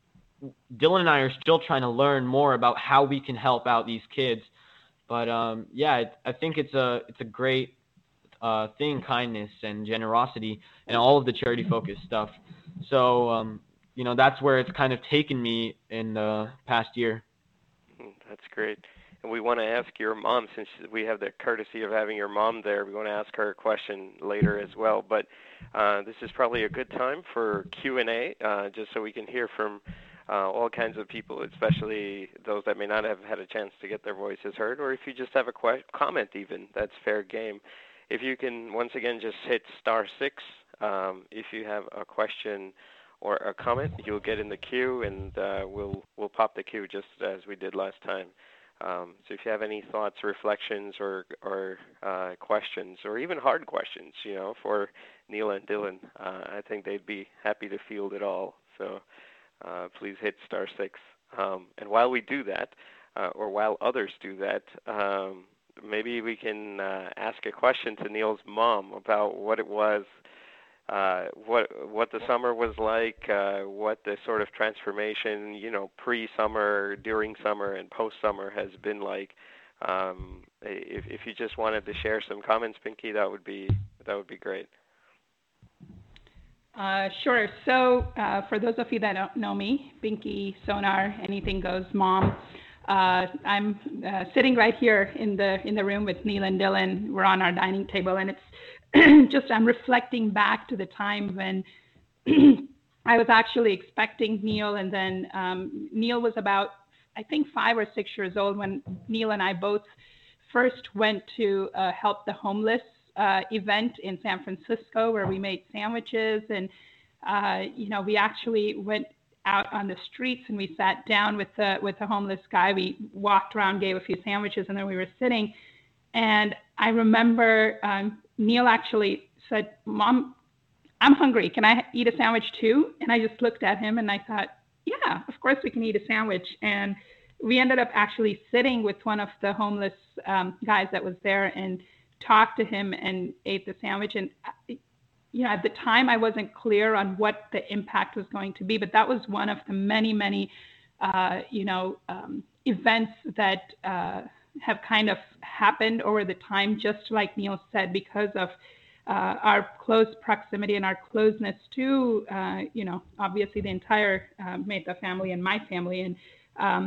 Dylan and I are still trying to learn more about how we can help out these kids. But um, yeah, I think it's a it's a great uh, thing, kindness and generosity and all of the charity-focused stuff. So, um, you know, that's where it's kind of taken me in the past year. That's great. And we want to ask your mom, since we have the courtesy of having your mom there, we want to ask her a question later as well. But uh, this is probably a good time for Q and A, uh, just so we can hear from Uh, all kinds of people, especially those that may not have had a chance to get their voices heard, or if you just have a que- comment even, that's fair game. If you can, once again, just hit star six. Um, if you have a question or a comment, you'll get in the queue, and uh, we'll we'll pop the queue just as we did last time. Um, so if you have any thoughts, reflections, or or uh, questions, or even hard questions, you know, for Neil and Dylan, uh, I think they'd be happy to field it all. So. Uh, please hit star six. Um, and while we do that, uh, or while others do that, um, maybe we can uh, ask a question to Neil's mom about what it was, uh, what what the summer was like, uh, what the sort of transformation, you know, pre-summer, during summer, and post-summer has been like. Um, if, if you just wanted to share some comments, Pinky, that would be that would be great. Uh, sure. So uh, for those of you that don't know me, Pinky Sonar, Anything Goes Mom, uh, I'm uh, sitting right here in the in the room with Neil and Dylan. We're on our dining table, and it's just I'm reflecting back to the time when I was actually expecting Neil, and then um, Neil was about, I think, five or six years old when Neil and I both first went to uh, help the homeless Uh, event in San Francisco, where we made sandwiches, and uh, you know, we actually went out on the streets and we sat down with the with the homeless guy. We walked around, gave a few sandwiches, and then we were sitting. And I remember um, Neil actually said, "Mom, I'm hungry. Can I eat a sandwich too?" And I just looked at him and I thought, "Yeah, of course we can eat a sandwich." And we ended up actually sitting with one of the homeless um, guys that was there and talked to him and ate the sandwich. And, you know, at the time I wasn't clear on what the impact was going to be, but that was one of the many, many, uh, you know, um, events that uh, have kind of happened over the time, just like Neil said, because of uh, our close proximity and our closeness to, uh, you know, obviously the entire uh, Mehta family and my family. And um,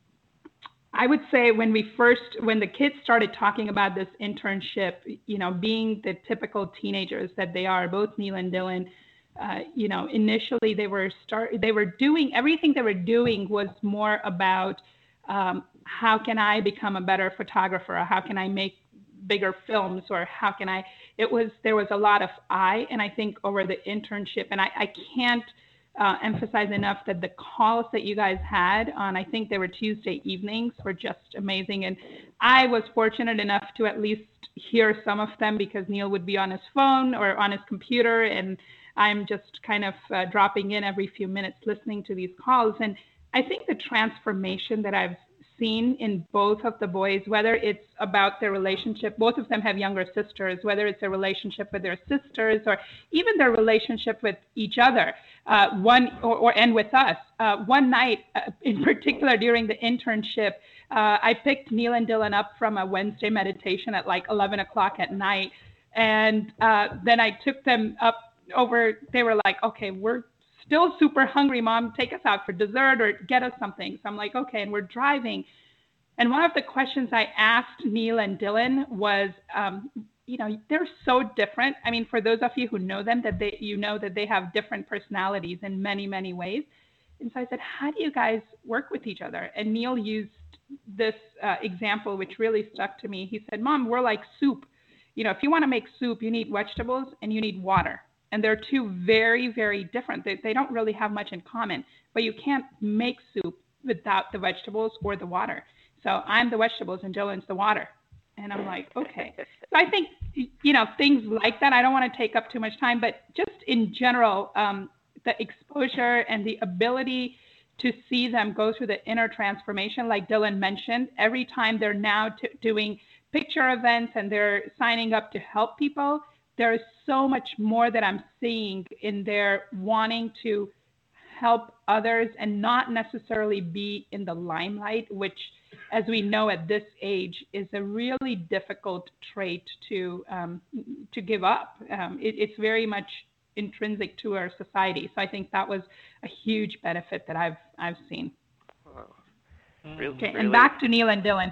I would say when we first, when the kids started talking about this internship, you know, being the typical teenagers that they are, both Neil and Dylan, uh, you know, initially they were start, they were doing, everything they were doing was more about um, how can I become a better photographer, or how can I make bigger films, or how can I, it was, there was a lot of I, and I think over the internship, and I, I can't uh, emphasize enough that the calls that you guys had on, I think they were Tuesday evenings, were just amazing. And I was fortunate enough to at least hear some of them, because Neil would be on his phone or on his computer, and I'm just kind of uh, dropping in every few minutes listening to these calls. And I think the transformation that I've seen in both of the boys, whether it's about their relationship, both of them have younger sisters, whether it's a relationship with their sisters or even their relationship with each other, uh, one or, or and with us. Uh, one night uh, in particular during the internship, uh, I picked Neil and Dylan up from a Wednesday meditation at like eleven o'clock at night. And uh, then I took them up over, they were like, okay, we're still super hungry, Mom, take us out for dessert or get us something. So I'm like, okay, and we're driving. And one of the questions I asked Neil and Dylan was, um, you know, they're so different. I mean, for those of you who know them, that they, you know that they have different personalities in many, many ways. And so I said, how do you guys work with each other? And Neil used this uh, example, which really stuck to me. He said, Mom, we're like soup. You know, if you want to make soup, you need vegetables and you need water. And they're two very, very different. They, they don't really have much in common, but you can't make soup without the vegetables or the water. So I'm the vegetables and Dylan's the water. And I'm like, okay. So I think, you know, things like that, I don't want to take up too much time, but just in general, um, the exposure and the ability to see them go through the inner transformation, like Dylan mentioned, every time they're now t- doing picture events and they're signing up to help people, there is so much more that I'm seeing in their wanting to help others and not necessarily be in the limelight, which, as we know at this age, is a really difficult trait to um, to give up. Um, it, it's very much intrinsic to our society. So I think that was a huge benefit that I've I've seen. Wow. Really, okay, really... and back to Neil and Dylan.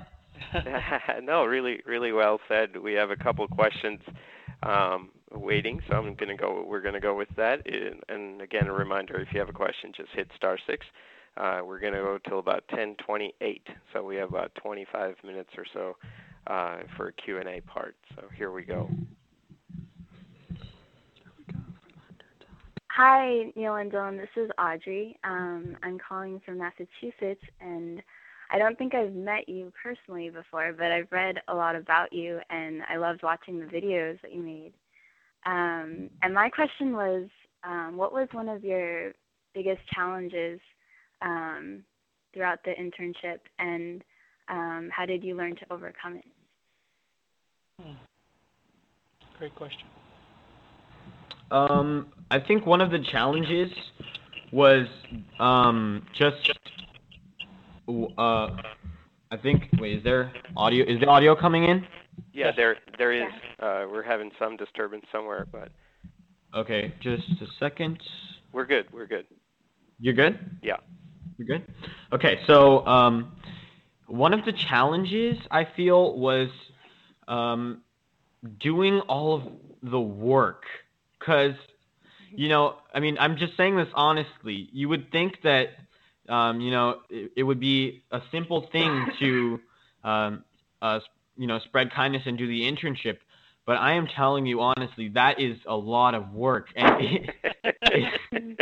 No, really, really well said. We have a couple questions um, waiting, so I'm going to go. We're going to go with that. And, and again, a reminder: if you have a question, just hit star six. Uh, we're going to go till about ten twenty-eight, so we have about twenty-five minutes or so uh, for a Q and A part. So here we go. Hi, Neil and Dylan. This is Audrey. Um, I'm calling from Massachusetts, and I don't think I've met you personally before, but I've read a lot about you, and I loved watching the videos that you made. Um, and my question was, um, what was one of your biggest challenges um, throughout the internship, and um, how did you learn to overcome it? Hmm. Great question. Um, I think one of the challenges was um, just Uh, I think. Wait, is there audio? Is the audio coming in? Yeah, there, there is. Uh, we're having some disturbance somewhere, but. Okay, just a second. We're good. We're good. You're good? Yeah. You're good. Okay, so um, one of the challenges I feel was um, doing all of the work, because you know, I mean, I'm just saying this honestly. You would think that. Um, you know, it, it would be a simple thing to, um, uh, you know, spread kindness and do the internship. But I am telling you honestly, that is a lot of work, and it, it,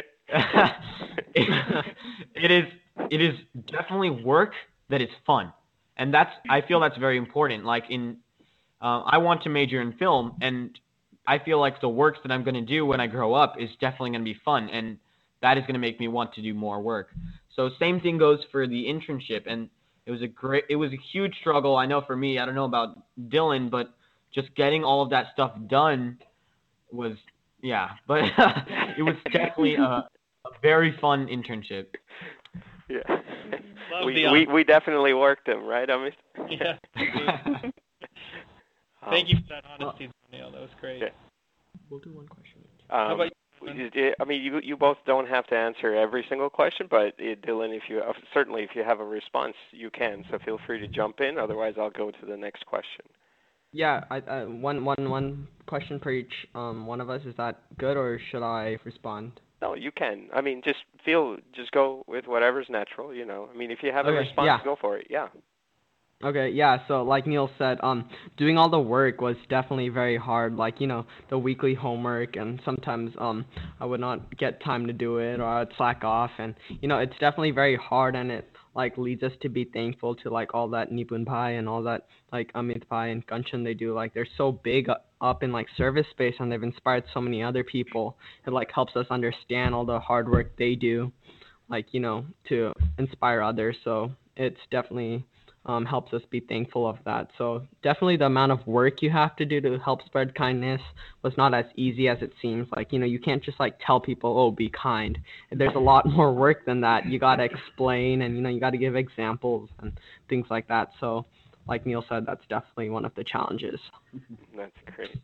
it is it is definitely work that is fun, and that's I feel that's very important. Like in, uh, I want to major in film, and I feel like the work that I'm going to do when I grow up is definitely going to be fun, and that is going to make me want to do more work. So same thing goes for the internship, and it was a great, it was a huge struggle. I know for me, I don't know about Dylan, but just getting all of that stuff done was, yeah, but it was definitely a, a very fun internship. Yeah, we, we we definitely worked them, right, Amit? Yeah. indeed. Thank you for that honesty, Neil. That was great. Okay. We'll do one question. Um, How about you, Dylan? y- I mean, you you both don't have to answer every single question, but uh, Dylan, if you uh, certainly if you have a response, you can. So feel free to jump in. Otherwise, I'll go to the next question. Yeah, I, I one one one question per each um one of us. Is that good, or should I respond? No, you can. I mean, just feel, just go with whatever's natural. You know. I mean, if you have a Okay, response, yeah. go for it. Yeah. Okay, yeah, so like Neil said, um, doing all the work was definitely very hard, like, you know, the weekly homework, and sometimes, um, I would not get time to do it, or I'd slack off, and, you know, it's definitely very hard, and it, like, leads us to be thankful to, like, all that Nipun Pai and all that, like, Amit Pai and Kanchan they do, like, they're so big u- up in, like, service space, and they've inspired so many other people. It, like, helps us understand all the hard work they do, like, you know, to inspire others, so it's definitely... Um, helps us be thankful of that. So definitely the amount of work you have to do to help spread kindness was not as easy as it seems. Like, you know, you can't just like tell people, oh, be kind. There's a lot more work than that. You got to explain and, you know, you got to give examples and things like that. So like Neil said, that's definitely one of the challenges. That's great.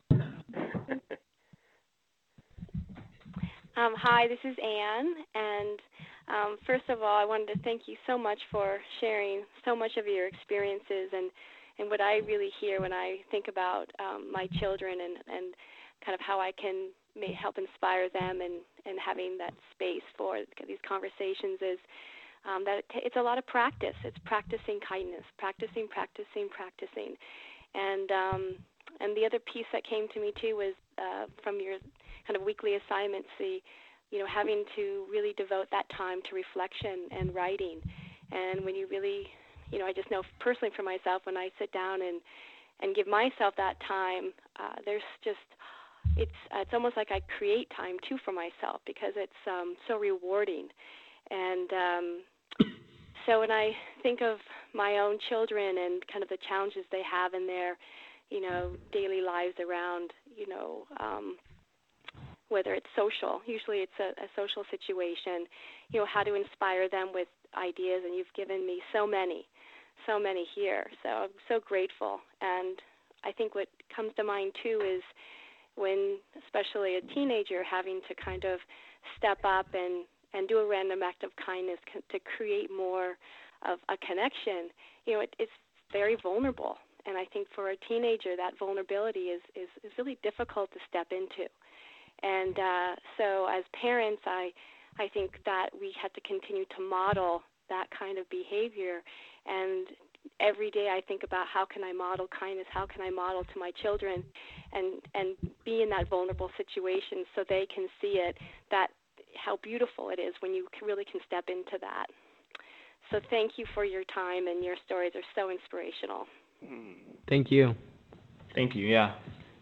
Um, hi, this is Anne, and um, first of all, I wanted to thank you so much for sharing so much of your experiences and, and what I really hear when I think about um, my children and, and kind of how I can may help inspire them and, and having that space for these conversations is um, that it t- it's a lot of practice. It's practicing kindness, practicing, practicing, practicing. And, um, and the other piece that came to me, too, was uh, from your kind of weekly assignments, the, you know, having to really devote that time to reflection and writing. And when you really, you know, I just know personally for myself, when I sit down and, and give myself that time, uh, there's just, it's uh, it's almost like I create time, too, for myself because it's um, so rewarding. And um, so when I think of my own children and kind of the challenges they have in their, you know, daily lives around, you know, um, whether it's social, usually it's a, a social situation, you know, how to inspire them with ideas, and you've given me so many, so many here. So I'm so grateful. And I think what comes to mind, too, is when, especially a teenager, having to kind of step up and, and do a random act of kindness to create more of a connection, you know, it, it's very vulnerable. And I think for a teenager, that vulnerability is, is, is really difficult to step into. And uh, so as parents, I, I think that we have to continue to model that kind of behavior. And every day I think about how can I model kindness, how can I model to my children, and, and be in that vulnerable situation so they can see it, that how beautiful it is when you can really can step into that. So thank you for your time, and your stories are so inspirational. Thank you. Thank you. Yeah.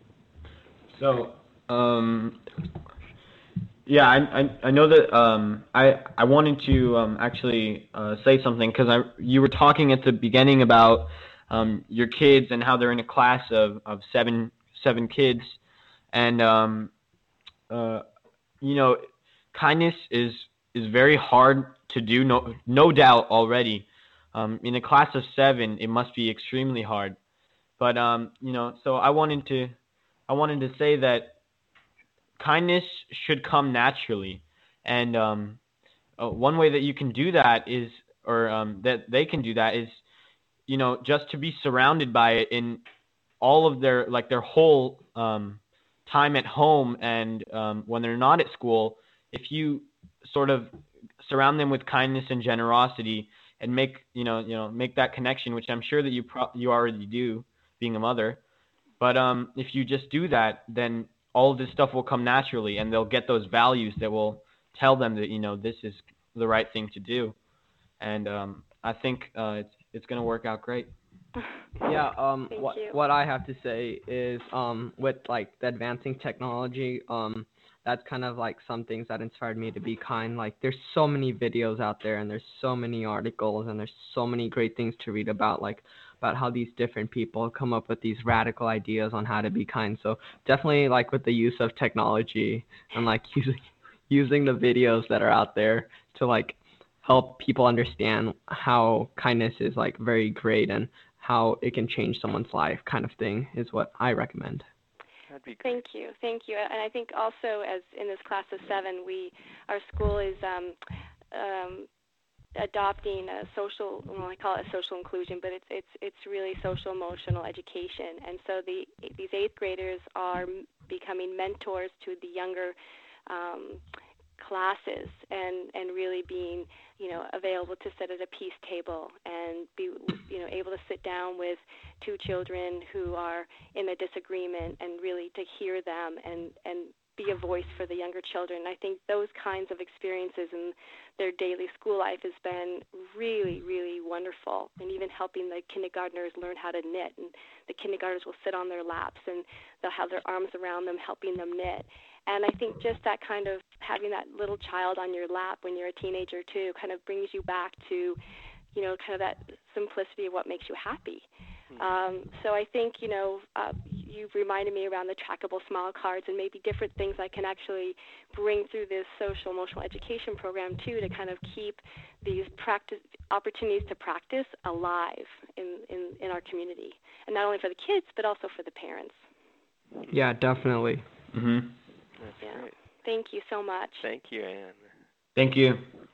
So, um, yeah, I, I I know that um I I wanted to um actually uh, say something because I you were talking at the beginning about um your kids and how they're in a class of, of seven seven kids, and um uh you know, kindness is is very hard to do, no no doubt already. Um, in a class of seven, it must be extremely hard. But um, you know, so I wanted to, I wanted to say that kindness should come naturally, and um, uh, one way that you can do that is, or um, that they can do that is, you know, just to be surrounded by it in all of their like their whole um, time at home, and um, when they're not at school, if you sort of surround them with kindness and generosity, and make you know you know make that connection, which I'm sure that you pro- you already do, being a mother. But um, if you just do that, then all of this stuff will come naturally, and they'll get those values that will tell them that you know this is the right thing to do. And um, I think uh, it's it's gonna work out great. Yeah, um, Thank what you. what I have to say is, um, with like the advancing technology, um, that's kind of like some things that inspired me to be kind. Like, there's so many videos out there, and there's so many articles, and there's so many great things to read about, like about how these different people come up with these radical ideas on how to be kind. So definitely, like with the use of technology and like using using the videos that are out there to like help people understand how kindness is like very great, and how it can change someone's life, kind of thing, is what I recommend. That'd be great. Thank you, thank you. And I think also, as in this class of seven, we our school is um, um, adopting a social, well, I call it social inclusion, but it's it's it's really social emotional education. And so the these eighth graders are becoming mentors to the younger um, classes, and and really being, you know, available to sit at a peace table and be, you know, able to sit down with two children who are in a disagreement and really to hear them and and be a voice for the younger children. I think those kinds of experiences in their daily school life has been really, really wonderful. And even helping the kindergartners learn how to knit, and the kindergartners will sit on their laps and they'll have their arms around them, helping them knit. And I think just that kind of having that little child on your lap when you're a teenager too kind of brings you back to, you know, kind of that simplicity of what makes you happy. Um, so I think, you know, uh, you've reminded me around the trackable smile cards and maybe different things I can actually bring through this social emotional education program too, to kind of keep these practice opportunities to practice alive in, in, in our community, and not only for the kids but also for the parents. Yeah, definitely. Mhm. That's Yeah. great. Thank you so much. Thank you, Anne. Thank you.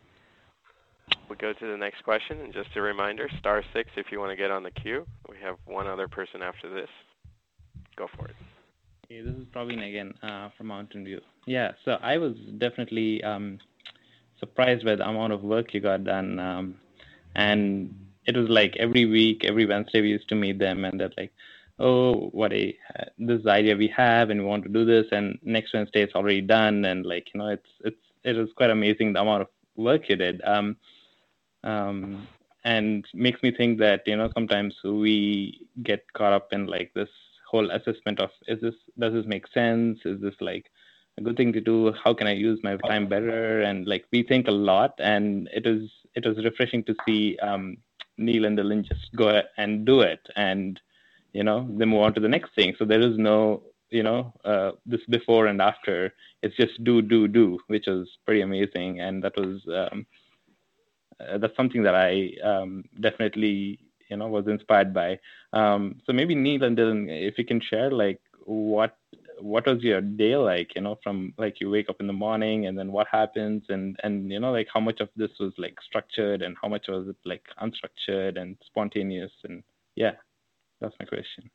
We'll go to the next question, and just a reminder, star six if you want to get on the queue. We have one other person after this. Go for it. Hey, this is Praveen again uh, from Mountain View. Yeah, so I was definitely um, surprised by the amount of work you got done. Um, and it was like every week, every Wednesday we used to meet them, and they're like, oh, what a, uh, this is the idea we have, and we want to do this, and next Wednesday it's already done. And like, you know, it's, it's, it was quite amazing the amount of work you did. Um, um, and makes me think that, you know, sometimes we get caught up in like this whole assessment of, is this, does this make sense? Is this like a good thing to do? How can I use my time better? And like, we think a lot, and it is, it was refreshing to see um, Neil and Dylan just go and do it, and, you know, they move on to the next thing. So there is no, you know, uh, this before and after. It's just do, do, do, which was pretty amazing. And that was, um, uh, that's something that I um, definitely, you know, was inspired by. Um, so maybe Neil and Dylan, if you can share, like, what what was your day like, you know, from like you wake up in the morning and then what happens, and, and you know, like how much of this was like structured and how much was it like unstructured and spontaneous? And yeah, that's my question.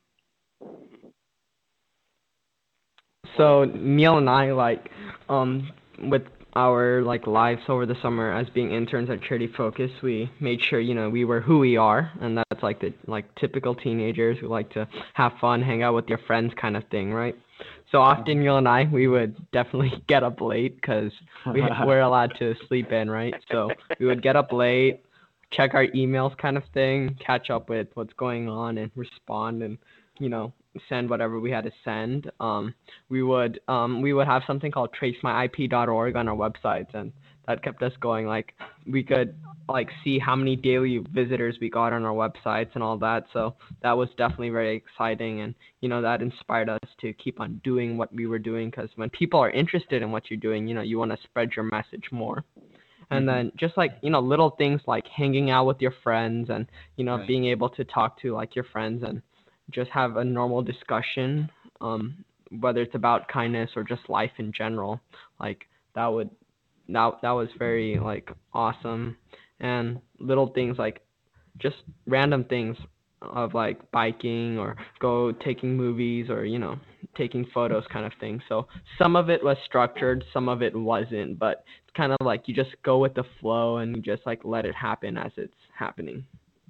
So Neil and I, like, um, with our like lives over the summer as being interns at Charity Focus, we made sure, you know, we were who we are, and that's like the like typical teenagers who like to have fun, hang out with your friends, kind of thing, right? So often Neil and I, we would definitely get up late because we were allowed to sleep in, right? So we would get up late, check our emails, kind of thing, catch up with what's going on, and respond, and, you know, send whatever we had to send. Um, we would um, we would have something called trace my I P dot org on our websites, and that kept us going. Like, we could like see how many daily visitors we got on our websites and all that. So that was definitely very exciting, and, you know, that inspired us to keep on doing what we were doing, because when people are interested in what you're doing, you know, you want to spread your message more. And Mm-hmm. then just like, you know, little things like hanging out with your friends, and, you know, Right. being able to talk to like your friends and just have a normal discussion, um, whether it's about kindness or just life in general. Like, that would, that, that was very like awesome. And little things like just random things of like biking or go taking movies or, you know, taking photos, kind of thing. So some of it was structured, some of it wasn't, but it's kind of like you just go with the flow and you just like let it happen as it's happening.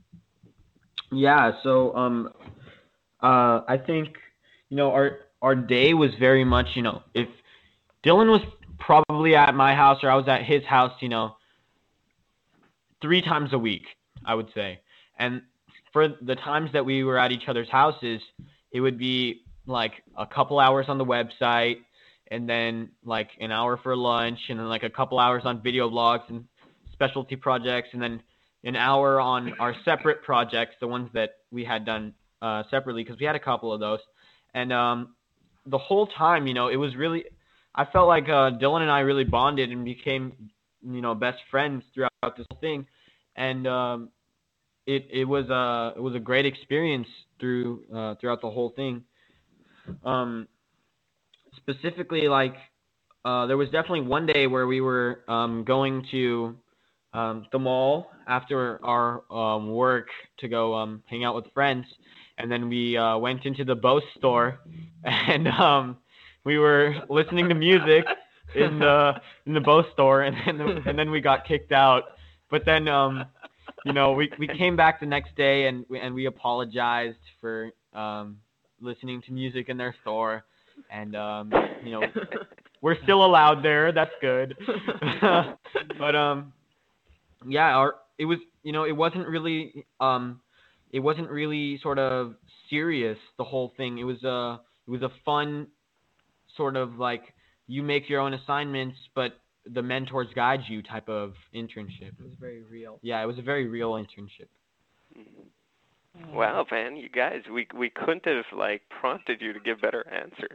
Yeah, so um, uh, I think, you know, our our day was very much, you know, if Dylan was probably at my house or I was at his house, you know, three times a week, I would say. And for the times that we were at each other's houses, it would be like a couple hours on the website, and then like an hour for lunch, and then like a couple hours on video blogs and specialty projects, and then an hour on our separate projects, the ones that we had done uh, separately, because we had a couple of those. And um, the whole time, you know, it was really, I felt like uh, Dylan and I really bonded and became, you know, best friends throughout this whole thing. And um, it it was a it was a great experience through uh, throughout the whole thing. Um, specifically, like uh, there was definitely one day where we were um, going to um, the mall after our um, work to go um, hang out with friends, and then we uh, went into the Bose store, and um, we were listening to music in the in the Bose store, and then and then we got kicked out. But then um, you know, we, we came back the next day and we, and we apologized for um, listening to music in their store, and um, you know, we're still allowed there. That's good. But um, yeah, our it was you know it wasn't really um, it wasn't really sort of serious, the whole thing. It was a it was a fun sort of like you make your own assignments, but the mentors guide you type of internship. It was very real. Yeah, it was a very real internship. Wow, man, you guys, we we couldn't have like prompted you to give better answers.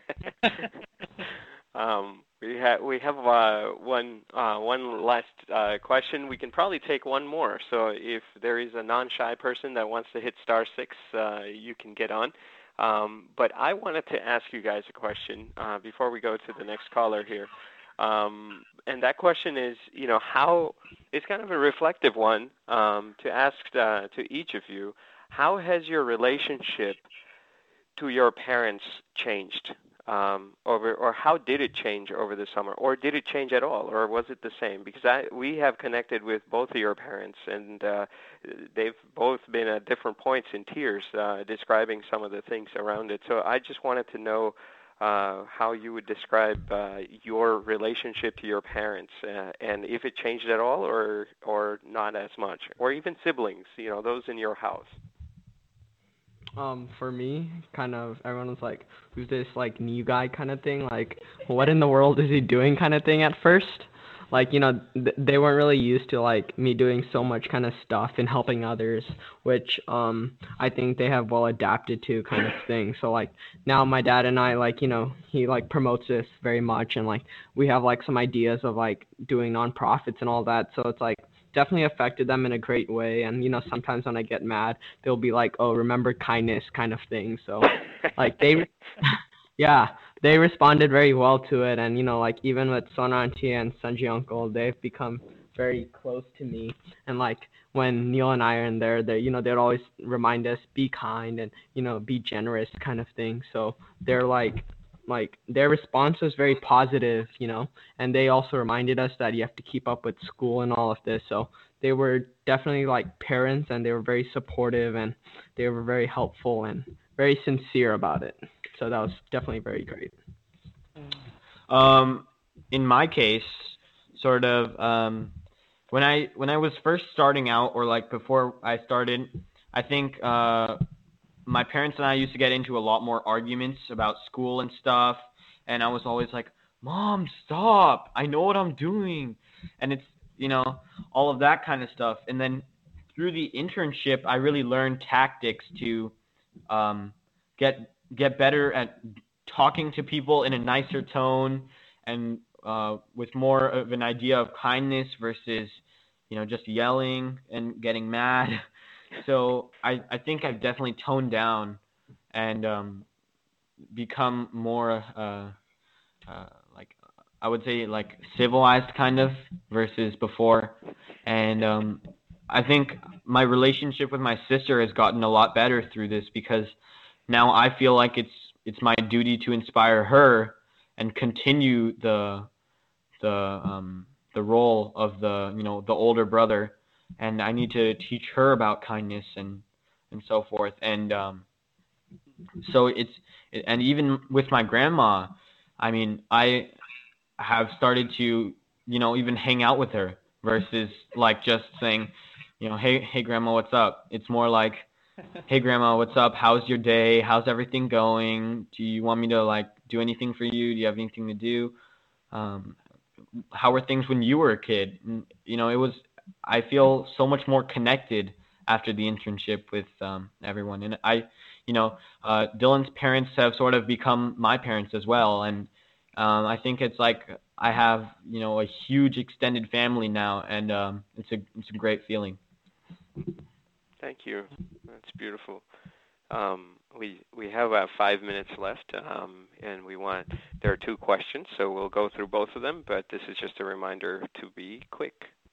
um, we have we have uh, one uh, one last uh, question. We can probably take one more. So if there is a non-shy person that wants to hit star six, uh, you can get on. Um, but I wanted to ask you guys a question uh, before we go to the next caller here. Um, and that question is, you know, how, it's kind of a reflective one um, to ask uh, to each of you, how has your relationship to your parents changed? Um, over, or how did it change over the summer? Or did it change at all? Or was it the same? Because I, we have connected with both of your parents, and uh, they've both been at different points in tears uh, describing some of the things around it. So I just wanted to know Uh, how you would describe uh, your relationship to your parents, uh, and if it changed at all, or or not as much, or even siblings, you know, those in your house. Um, for me, kind of, everyone was like, who's this, like, new guy kind of thing? Like, what in the world is he doing kind of thing at first? Like, you know, th- they weren't really used to, like, me doing so much kind of stuff and helping others, which um I think they have well adapted to kind of thing. So, like, now my dad and I, like, you know, he, like, promotes this very much, and, like, we have, like, some ideas of, like, doing nonprofits and all that. So it's, like, definitely affected them in a great way. And, you know, sometimes when I get mad, they'll be like, oh, remember kindness kind of thing. So, like, they, yeah, they responded very well to it. And, you know, like, even with Sona Auntie and Sanji Uncle, they've become very close to me. And, like, when Neil and I are in there, they, you know, they'd always remind us, be kind and, you know, be generous kind of thing. So they're like, like their response was very positive, you know, and they also reminded us that you have to keep up with school and all of this. So they were definitely like parents, and they were very supportive, and they were very helpful and very sincere about it. So that was definitely very great. Um, in my case, sort of, um, when I when I was first starting out, or like before I started, I think uh, my parents and I used to get into a lot more arguments about school and stuff, and I was always like, Mom, stop, I know what I'm doing. And it's, you know, all of that kind of stuff. And then through the internship, I really learned tactics to um, get get better at talking to people in a nicer tone, and uh, with more of an idea of kindness versus, you know, just yelling and getting mad. So I, I think I've definitely toned down and um, become more, uh, uh, like, I would say, like, civilized kind of versus before. And um, I think my relationship with my sister has gotten a lot better through this, because now I feel like it's it's my duty to inspire her and continue the the um, the role of the, you know, the older brother. And I need to teach her about kindness and, and so forth. And um, so it's, and even with my grandma, I mean, I have started to, you know, even hang out with her versus like just saying, you know, hey, hey, grandma, what's up? It's more like, hey, grandma, what's up? How's your day? How's everything going? Do you want me to like do anything for you? Do you have anything to do? Um, how were things when you were a kid? And, you know, it was, I feel so much more connected after the internship with um, everyone. And I, you know, uh, Dylan's parents have sort of become my parents as well. And um, I think it's like I have, you know, a huge extended family now, and um, it's a it's a great feeling. Thank you. That's beautiful. Um, we we have about five minutes left, um, and we want there are two questions, so we'll go through both of them. But this is just a reminder to be quick.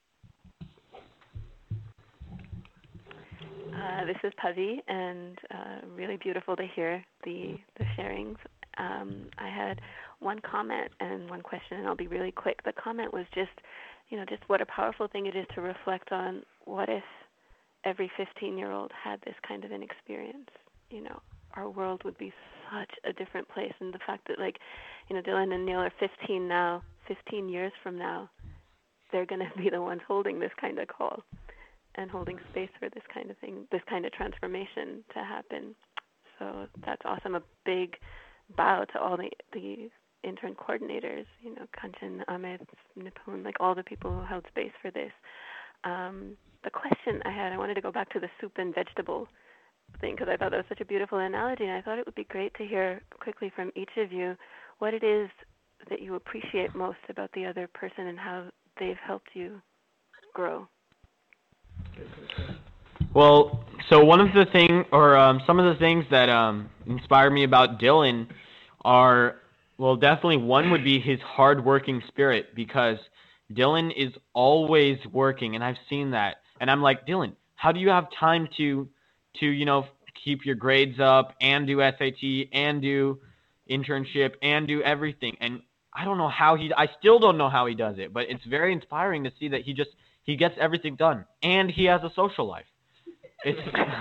Uh, this is Pavi, and uh, really beautiful to hear the the sharings. Um, I had one comment and one question, and I'll be really quick. The comment was just, you know, just what a powerful thing it is to reflect on. What if every fifteen-year-old had this kind of an experience? You know, our world would be such a different place. And the fact that, like, you know, Dylan and Neil are fifteen now, fifteen years from now, they're going to be the ones holding this kind of call and holding space for this kind of thing, this kind of transformation to happen. So that's awesome. A big bow to all the, the intern coordinators, you know, Kanchan, Amit, Nipun, like all the people who held space for this. Um, the question I had, I wanted to go back to the soup and vegetable thing because I thought that was such a beautiful analogy, and I thought it would be great to hear quickly from each of you what it is that you appreciate most about the other person and how they've helped you grow. Well, so one of the thing, or um, some of the things that um, inspire me about Dylan are, well, definitely one would be his hardworking spirit, because Dylan is always working, and I've seen that. And I'm like, Dylan, how do you have time to, to you know, keep your grades up and do S A T and do internship and do everything? And I don't know how he, I still don't know how he does it, but it's very inspiring to see that he just, he gets everything done, and he has a social life. It's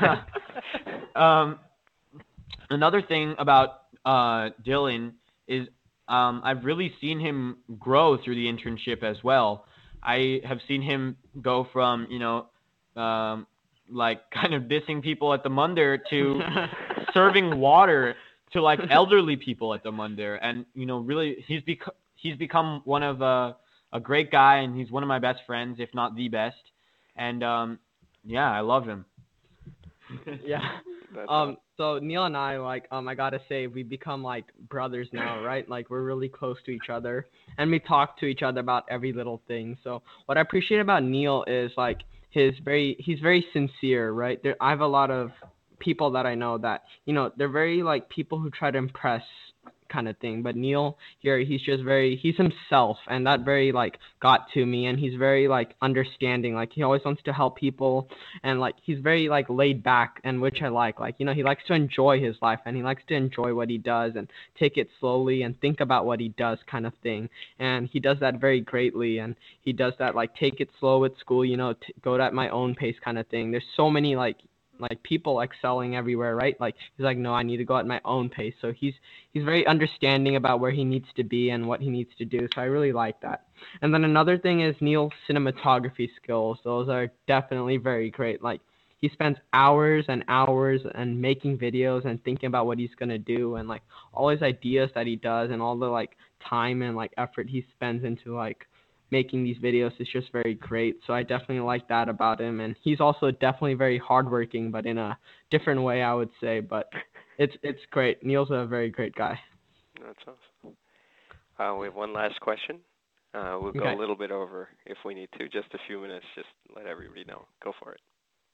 um, another thing about uh, Dylan is um, I've really seen him grow through the internship as well. I have seen him go from, you know, um, like kind of dissing people at the Munder to serving water to like elderly people at the Munder, and you know, really, he's become he's become one of uh, a great guy, and he's one of my best friends, if not the best. And um, yeah, I love him. Yeah. That's Um. So Neil and I, like, um, I gotta say, we become like brothers now, right? Like, we're really close to each other, and we talk to each other about every little thing. So what I appreciate about Neil is like his very, he's very sincere, right? There, I have a lot of people that I know that, you know, they're very like people who try to impress kind of thing, but Neil here, he's just very, he's himself, and that very like got to me. And he's very like understanding, like he always wants to help people, and like he's very like laid back, and which I like. Like, you know, he likes to enjoy his life, and he likes to enjoy what he does and take it slowly and think about what he does kind of thing. And he does that very greatly, and he does that like take it slow at school, you know, t- go at my own pace kind of thing. There's so many like like people excelling everywhere, right? Like he's like, no, I need to go at my own pace. So he's he's very understanding about where he needs to be and what he needs to do. So I really like that. And then another thing is Neil's cinematography skills. Those are definitely very great. Like he spends hours and hours and making videos and thinking about what he's gonna do, and like all his ideas that he does, and all the like time and like effort he spends into like making these videos is just very great. So I definitely like that about him. And he's also definitely very hardworking, but in a different way, I would say. But it's it's great. Neil's a very great guy. That's awesome. Uh, we have one last question. Uh, we'll go Okay. a little bit over if we need to, just a few minutes. Just let everybody know. Go for it.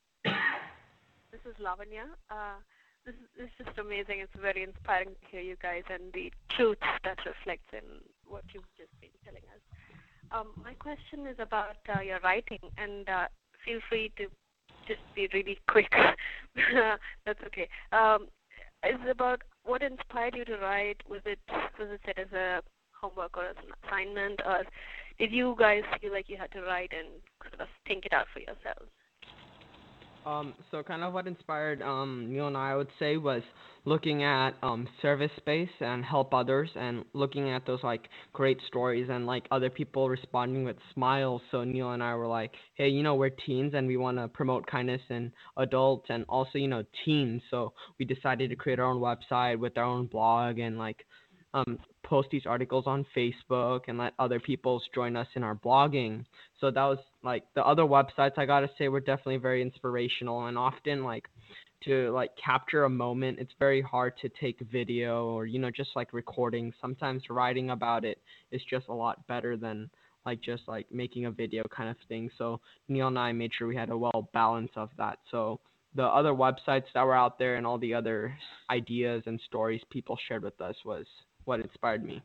This is Lavanya. Uh, this is, this is just amazing. It's very inspiring to hear you guys and the truth that reflects in what you've just been telling us. Um, my question is about uh, your writing, and uh, feel free to just be really quick. That's okay. Um, it's about what inspired you to write. Was it was it set as a homework or as an assignment, or did you guys feel like you had to write and sort of think it out for yourselves? Um, so kind of what inspired um, Neil and I, I would say, was looking at um, service space and help others, and looking at those like great stories and like other people responding with smiles. So Neil and I were like, hey, you know, we're teens and we want to promote kindness in adults and also, you know, teens. So we decided to create our own website with our own blog, and like um, post these articles on Facebook and let other people join us in our blogging. So that was like the other websites, I gotta say, were definitely very inspirational, and often like to like capture a moment, it's very hard to take video or, you know, just like recording. Sometimes writing about it is just a lot better than like just like making a video kind of thing. So Neil and I made sure we had a well balance of that. So the other websites that were out there and all the other ideas and stories people shared with us was what inspired me.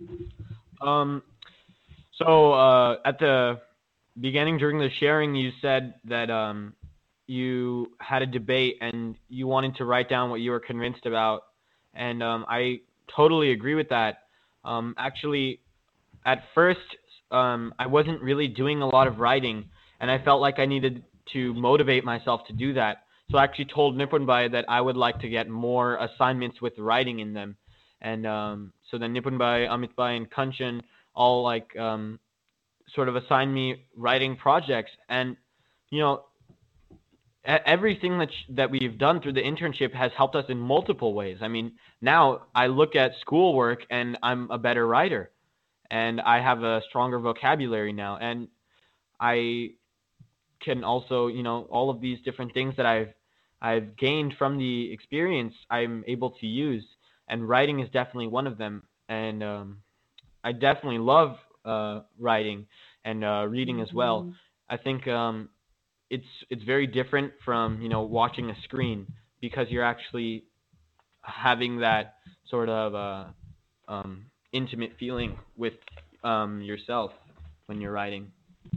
Um, so uh, at the beginning during the sharing, you said that um, you had a debate and you wanted to write down what you were convinced about, and um, I totally agree with that. Um, actually, at first, um, I wasn't really doing a lot of writing, and I felt like I needed to motivate myself to do that. So I actually told Nipunbai that I would like to get more assignments with writing in them. And um, so then Nipunbai, Amitbai, and Kanchan all like um, sort of assigned me writing projects. And, you know, everything that sh- that we've done through the internship has helped us in multiple ways. I mean, now I look at schoolwork and I'm a better writer, and I have a stronger vocabulary now, and I can also, you know, all of these different things that I've I've gained from the experience, I'm able to use, and writing is definitely one of them. And um, I definitely love uh, writing and uh, reading as well. I think um, it's it's very different from, you know, watching a screen, because you're actually having that sort of uh, um, intimate feeling with um, yourself when you're writing.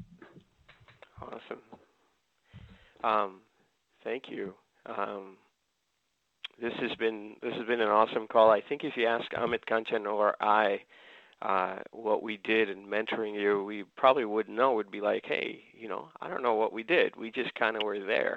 Awesome. Um, thank you. Um, this has been this has been an awesome call. I think if you ask Amit, Kanchan, or I uh, what we did in mentoring you, we probably wouldn't know. Would be like, hey, you know, I don't know what we did. We just kind of were there.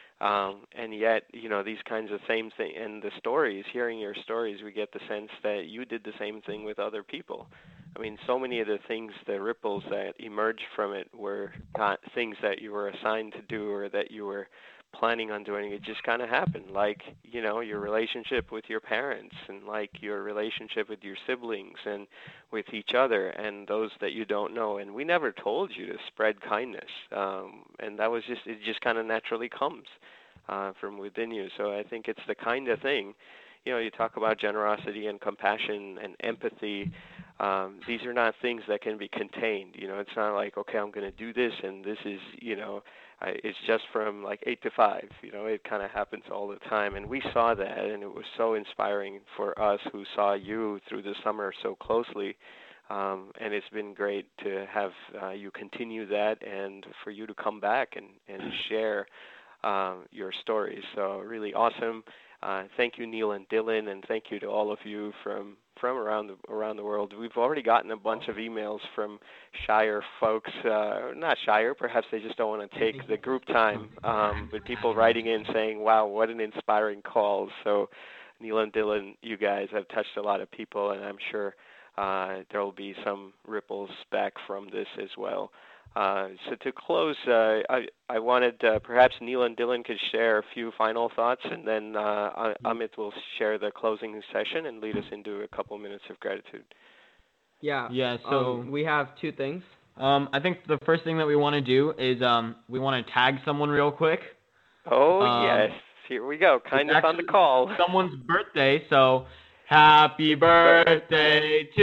Um, and yet, you know, these kinds of same thing, and the stories, hearing your stories, we get the sense that you did the same thing with other people. I mean, so many of the things, the ripples that emerged from it were not things that you were assigned to do or that you were planning on doing. It just kind of happened, like, you know, your relationship with your parents, and like your relationship with your siblings and with each other and those that you don't know. And we never told you to spread kindness. Um, and that was just, it just kind of naturally comes uh, from within you. So I think it's the kind of thing, you know, you talk about generosity and compassion and empathy. Um, these are not things that can be contained. You know, it's not like, okay, I'm going to do this and this is, you know, I, it's just from like eight to five. You know, it kind of happens all the time. And we saw that, and it was so inspiring for us who saw you through the summer so closely. Um, and it's been great to have uh, you continue that, and for you to come back and, and share um, your stories. So really awesome. Uh, thank you, Neil and Dylan, and thank you to all of you from, from around the around the world. We've already gotten a bunch of emails from shyer folks, uh, not shyer, perhaps they just don't want to take the group time, um, but people writing in saying, wow, what an inspiring call. So Neil and Dylan, you guys have touched a lot of people, and I'm sure uh, there will be some ripples back from this as well. Uh, so to close, uh, I, I wanted uh, perhaps Neil and Dylan could share a few final thoughts, and then uh, Amit will share the closing session and lead us into a couple minutes of gratitude. Yeah. Yeah, so um, we have two things. Um, I think the first thing that we want to do is um, we want to tag someone real quick. Oh, um, yes. Here we go. Kindness on the call. Someone's birthday, so happy birthday to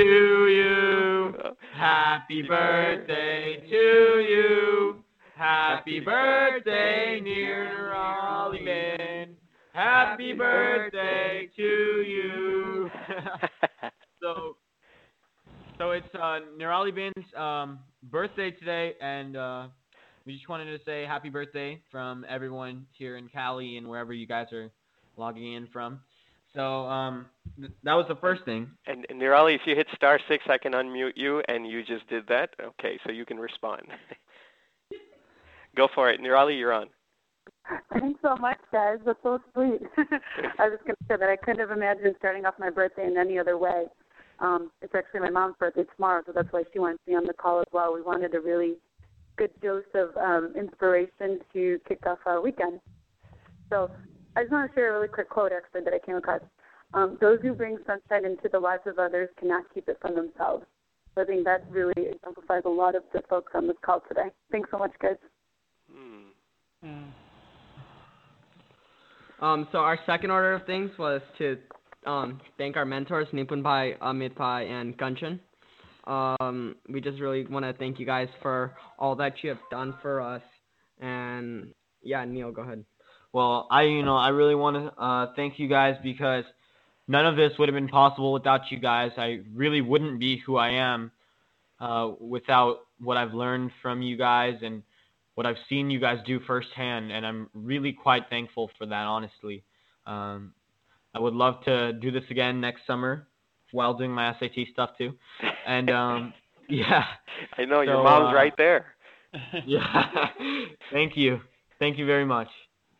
you. Happy birthday to you. Happy birthday, dear Nirali. Happy birthday to you. so, so it's uh, Nirali Bin's um, birthday today, and uh, we just wanted to say happy birthday from everyone here in Cali and wherever you guys are logging in from. So um, th- that was the first thing. And, and Nirali, if you hit star six, I can unmute you, and you just did that. Okay, so you can respond. Go for it. Nirali, you're on. Thanks so much, guys. That's so sweet. I was going to say that I couldn't have imagined starting off my birthday in any other way. Um, it's actually my mom's birthday tomorrow, so that's why she wants me on the call as well. We wanted a really good dose of um, inspiration to kick off our weekend. So I just want to share a really quick quote, actually, that I came across. Um, Those who bring sunshine into the lives of others cannot keep it from themselves. So I think that really exemplifies a lot of the folks on this call today. Thanks so much, guys. Hmm. Mm. Um, so our second order of things was to um, thank our mentors, Nipunbai, Amitbai, and Kanchan. Um, we just really want to thank you guys for all that you have done for us. And yeah, Neil, go ahead. Well, I, you know, I really want to uh, thank you guys because none of this would have been possible without you guys. I really wouldn't be who I am uh, without what I've learned from you guys and what I've seen you guys do firsthand, and I'm really quite thankful for that, honestly. Um, I would love to do this again next summer while doing my S A T stuff too. And um, yeah. I know, so, your mom's uh, right there. Yeah. Thank you. Thank you very much.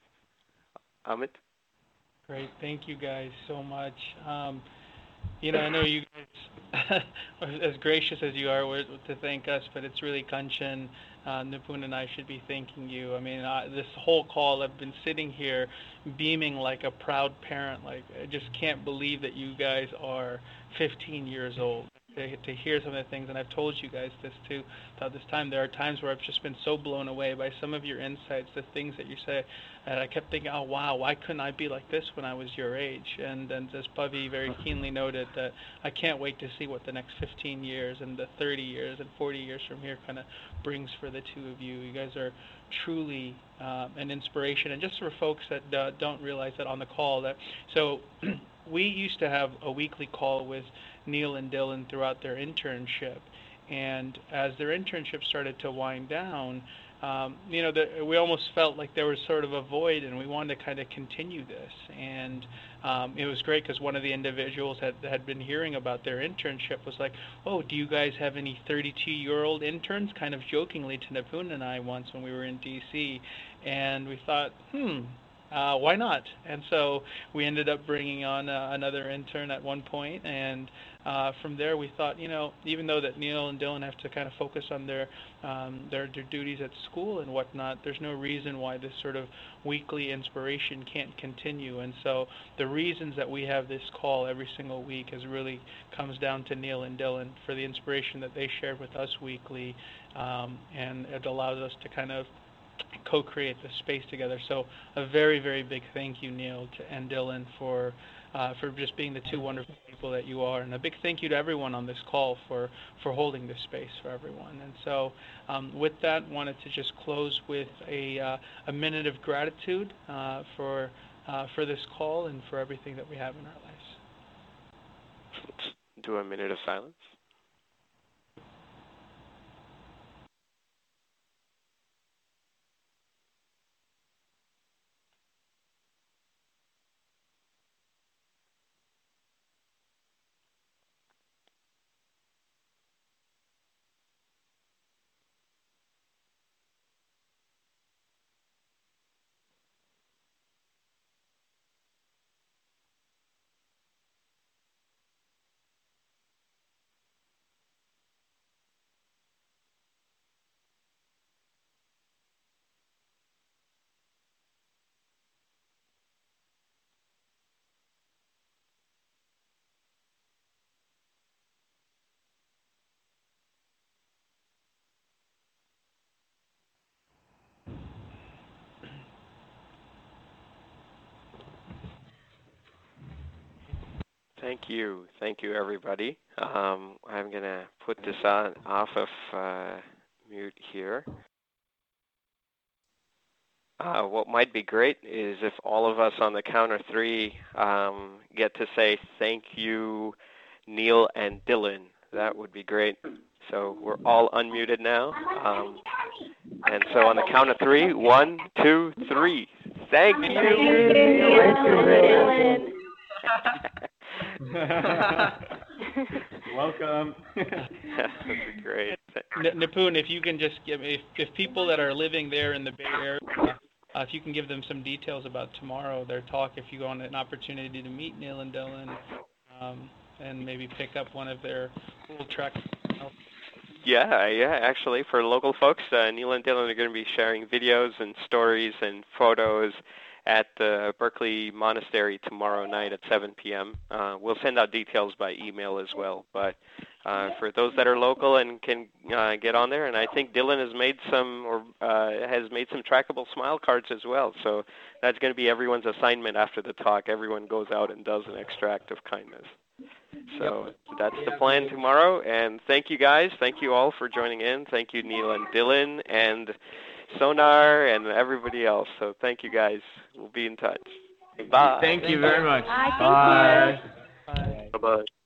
Amit? Great. Thank you guys so much. Um, you know, I know you guys are as gracious as you are with, to thank us, but it's really Kanchan, uh, Nipun, and I should be thanking you. I mean, uh, this whole call, I've been sitting here beaming like a proud parent. Like, I just can't believe that you guys are fifteen years old. To, to hear some of the things, and I've told you guys this too throughout this time, there are times where I've just been so blown away by some of your insights, the things that you say, and I kept thinking, oh wow, why couldn't I be like this when I was your age? And, and as Pavi very keenly noted, that I can't wait to see what the next fifteen years and the thirty years and forty years from here kind of brings for the two of you. You guys are truly uh, an inspiration, and just for folks that uh, don't realize that on the call, that so we used to have a weekly call with Neil and Dylan throughout their internship, and as their internship started to wind down, um, you know, the, we almost felt like there was sort of a void, and we wanted to kind of continue this. And um, it was great because one of the individuals that had been hearing about their internship was like, "Oh, do you guys have any thirty-two-year-old interns?" Kind of jokingly to Nipun and I once when we were in D C, and we thought, hmm. Uh, why not? And so we ended up bringing on uh, another intern at one point, and uh, from there we thought, you know, even though that Neil and Dylan have to kind of focus on their, um, their their duties at school and whatnot, there's no reason why this sort of weekly inspiration can't continue. And so the reasons that we have this call every single week is really comes down to Neil and Dylan for the inspiration that they shared with us weekly, um, and it allows us to kind of co-create the space together. So a very, very big thank you, Neil to, and Dylan, for uh, for just being the two wonderful people that you are, and a big thank you to everyone on this call for for holding this space for everyone. And so um, with that, wanted to just close with a uh, a minute of gratitude uh, for uh, for this call and for everything that we have in our lives. Let's do a minute of silence. Thank you. Thank you, everybody. Um, I'm going to put this on off of uh, mute here. Uh, what might be great is if all of us on the count of three um, get to say thank you, Neil and Dylan. That would be great. So we're all unmuted now. Um, and so on the count of three, one, two, three. Thank you, Neil and Dylan. Welcome. That would be great. N- Nipun, if you can just give, if, if people that are living there in the Bay Area, uh, if you can give them some details about tomorrow, their talk, if you want an opportunity to meet Neil and Dylan, um, and maybe pick up one of their cool tracks. Yeah, yeah, actually, for local folks, uh, Neil and Dylan are going to be sharing videos and stories and photos at the Berkeley Monastery tomorrow night at seven p.m. Uh, we'll send out details by email as well. But uh, for those that are local and can uh, get on there, and I think Dylan has made some or uh, has made some trackable smile cards as well. So that's going to be everyone's assignment after the talk. Everyone goes out and does an extra act of kindness. So that's the plan tomorrow. And thank you guys. Thank you all for joining in. Thank you, Neil and Dylan. And Sonar and everybody else. So thank you guys. We'll be in touch. Bye. Thank you very much. Bye. Thank you. Bye. Bye-bye.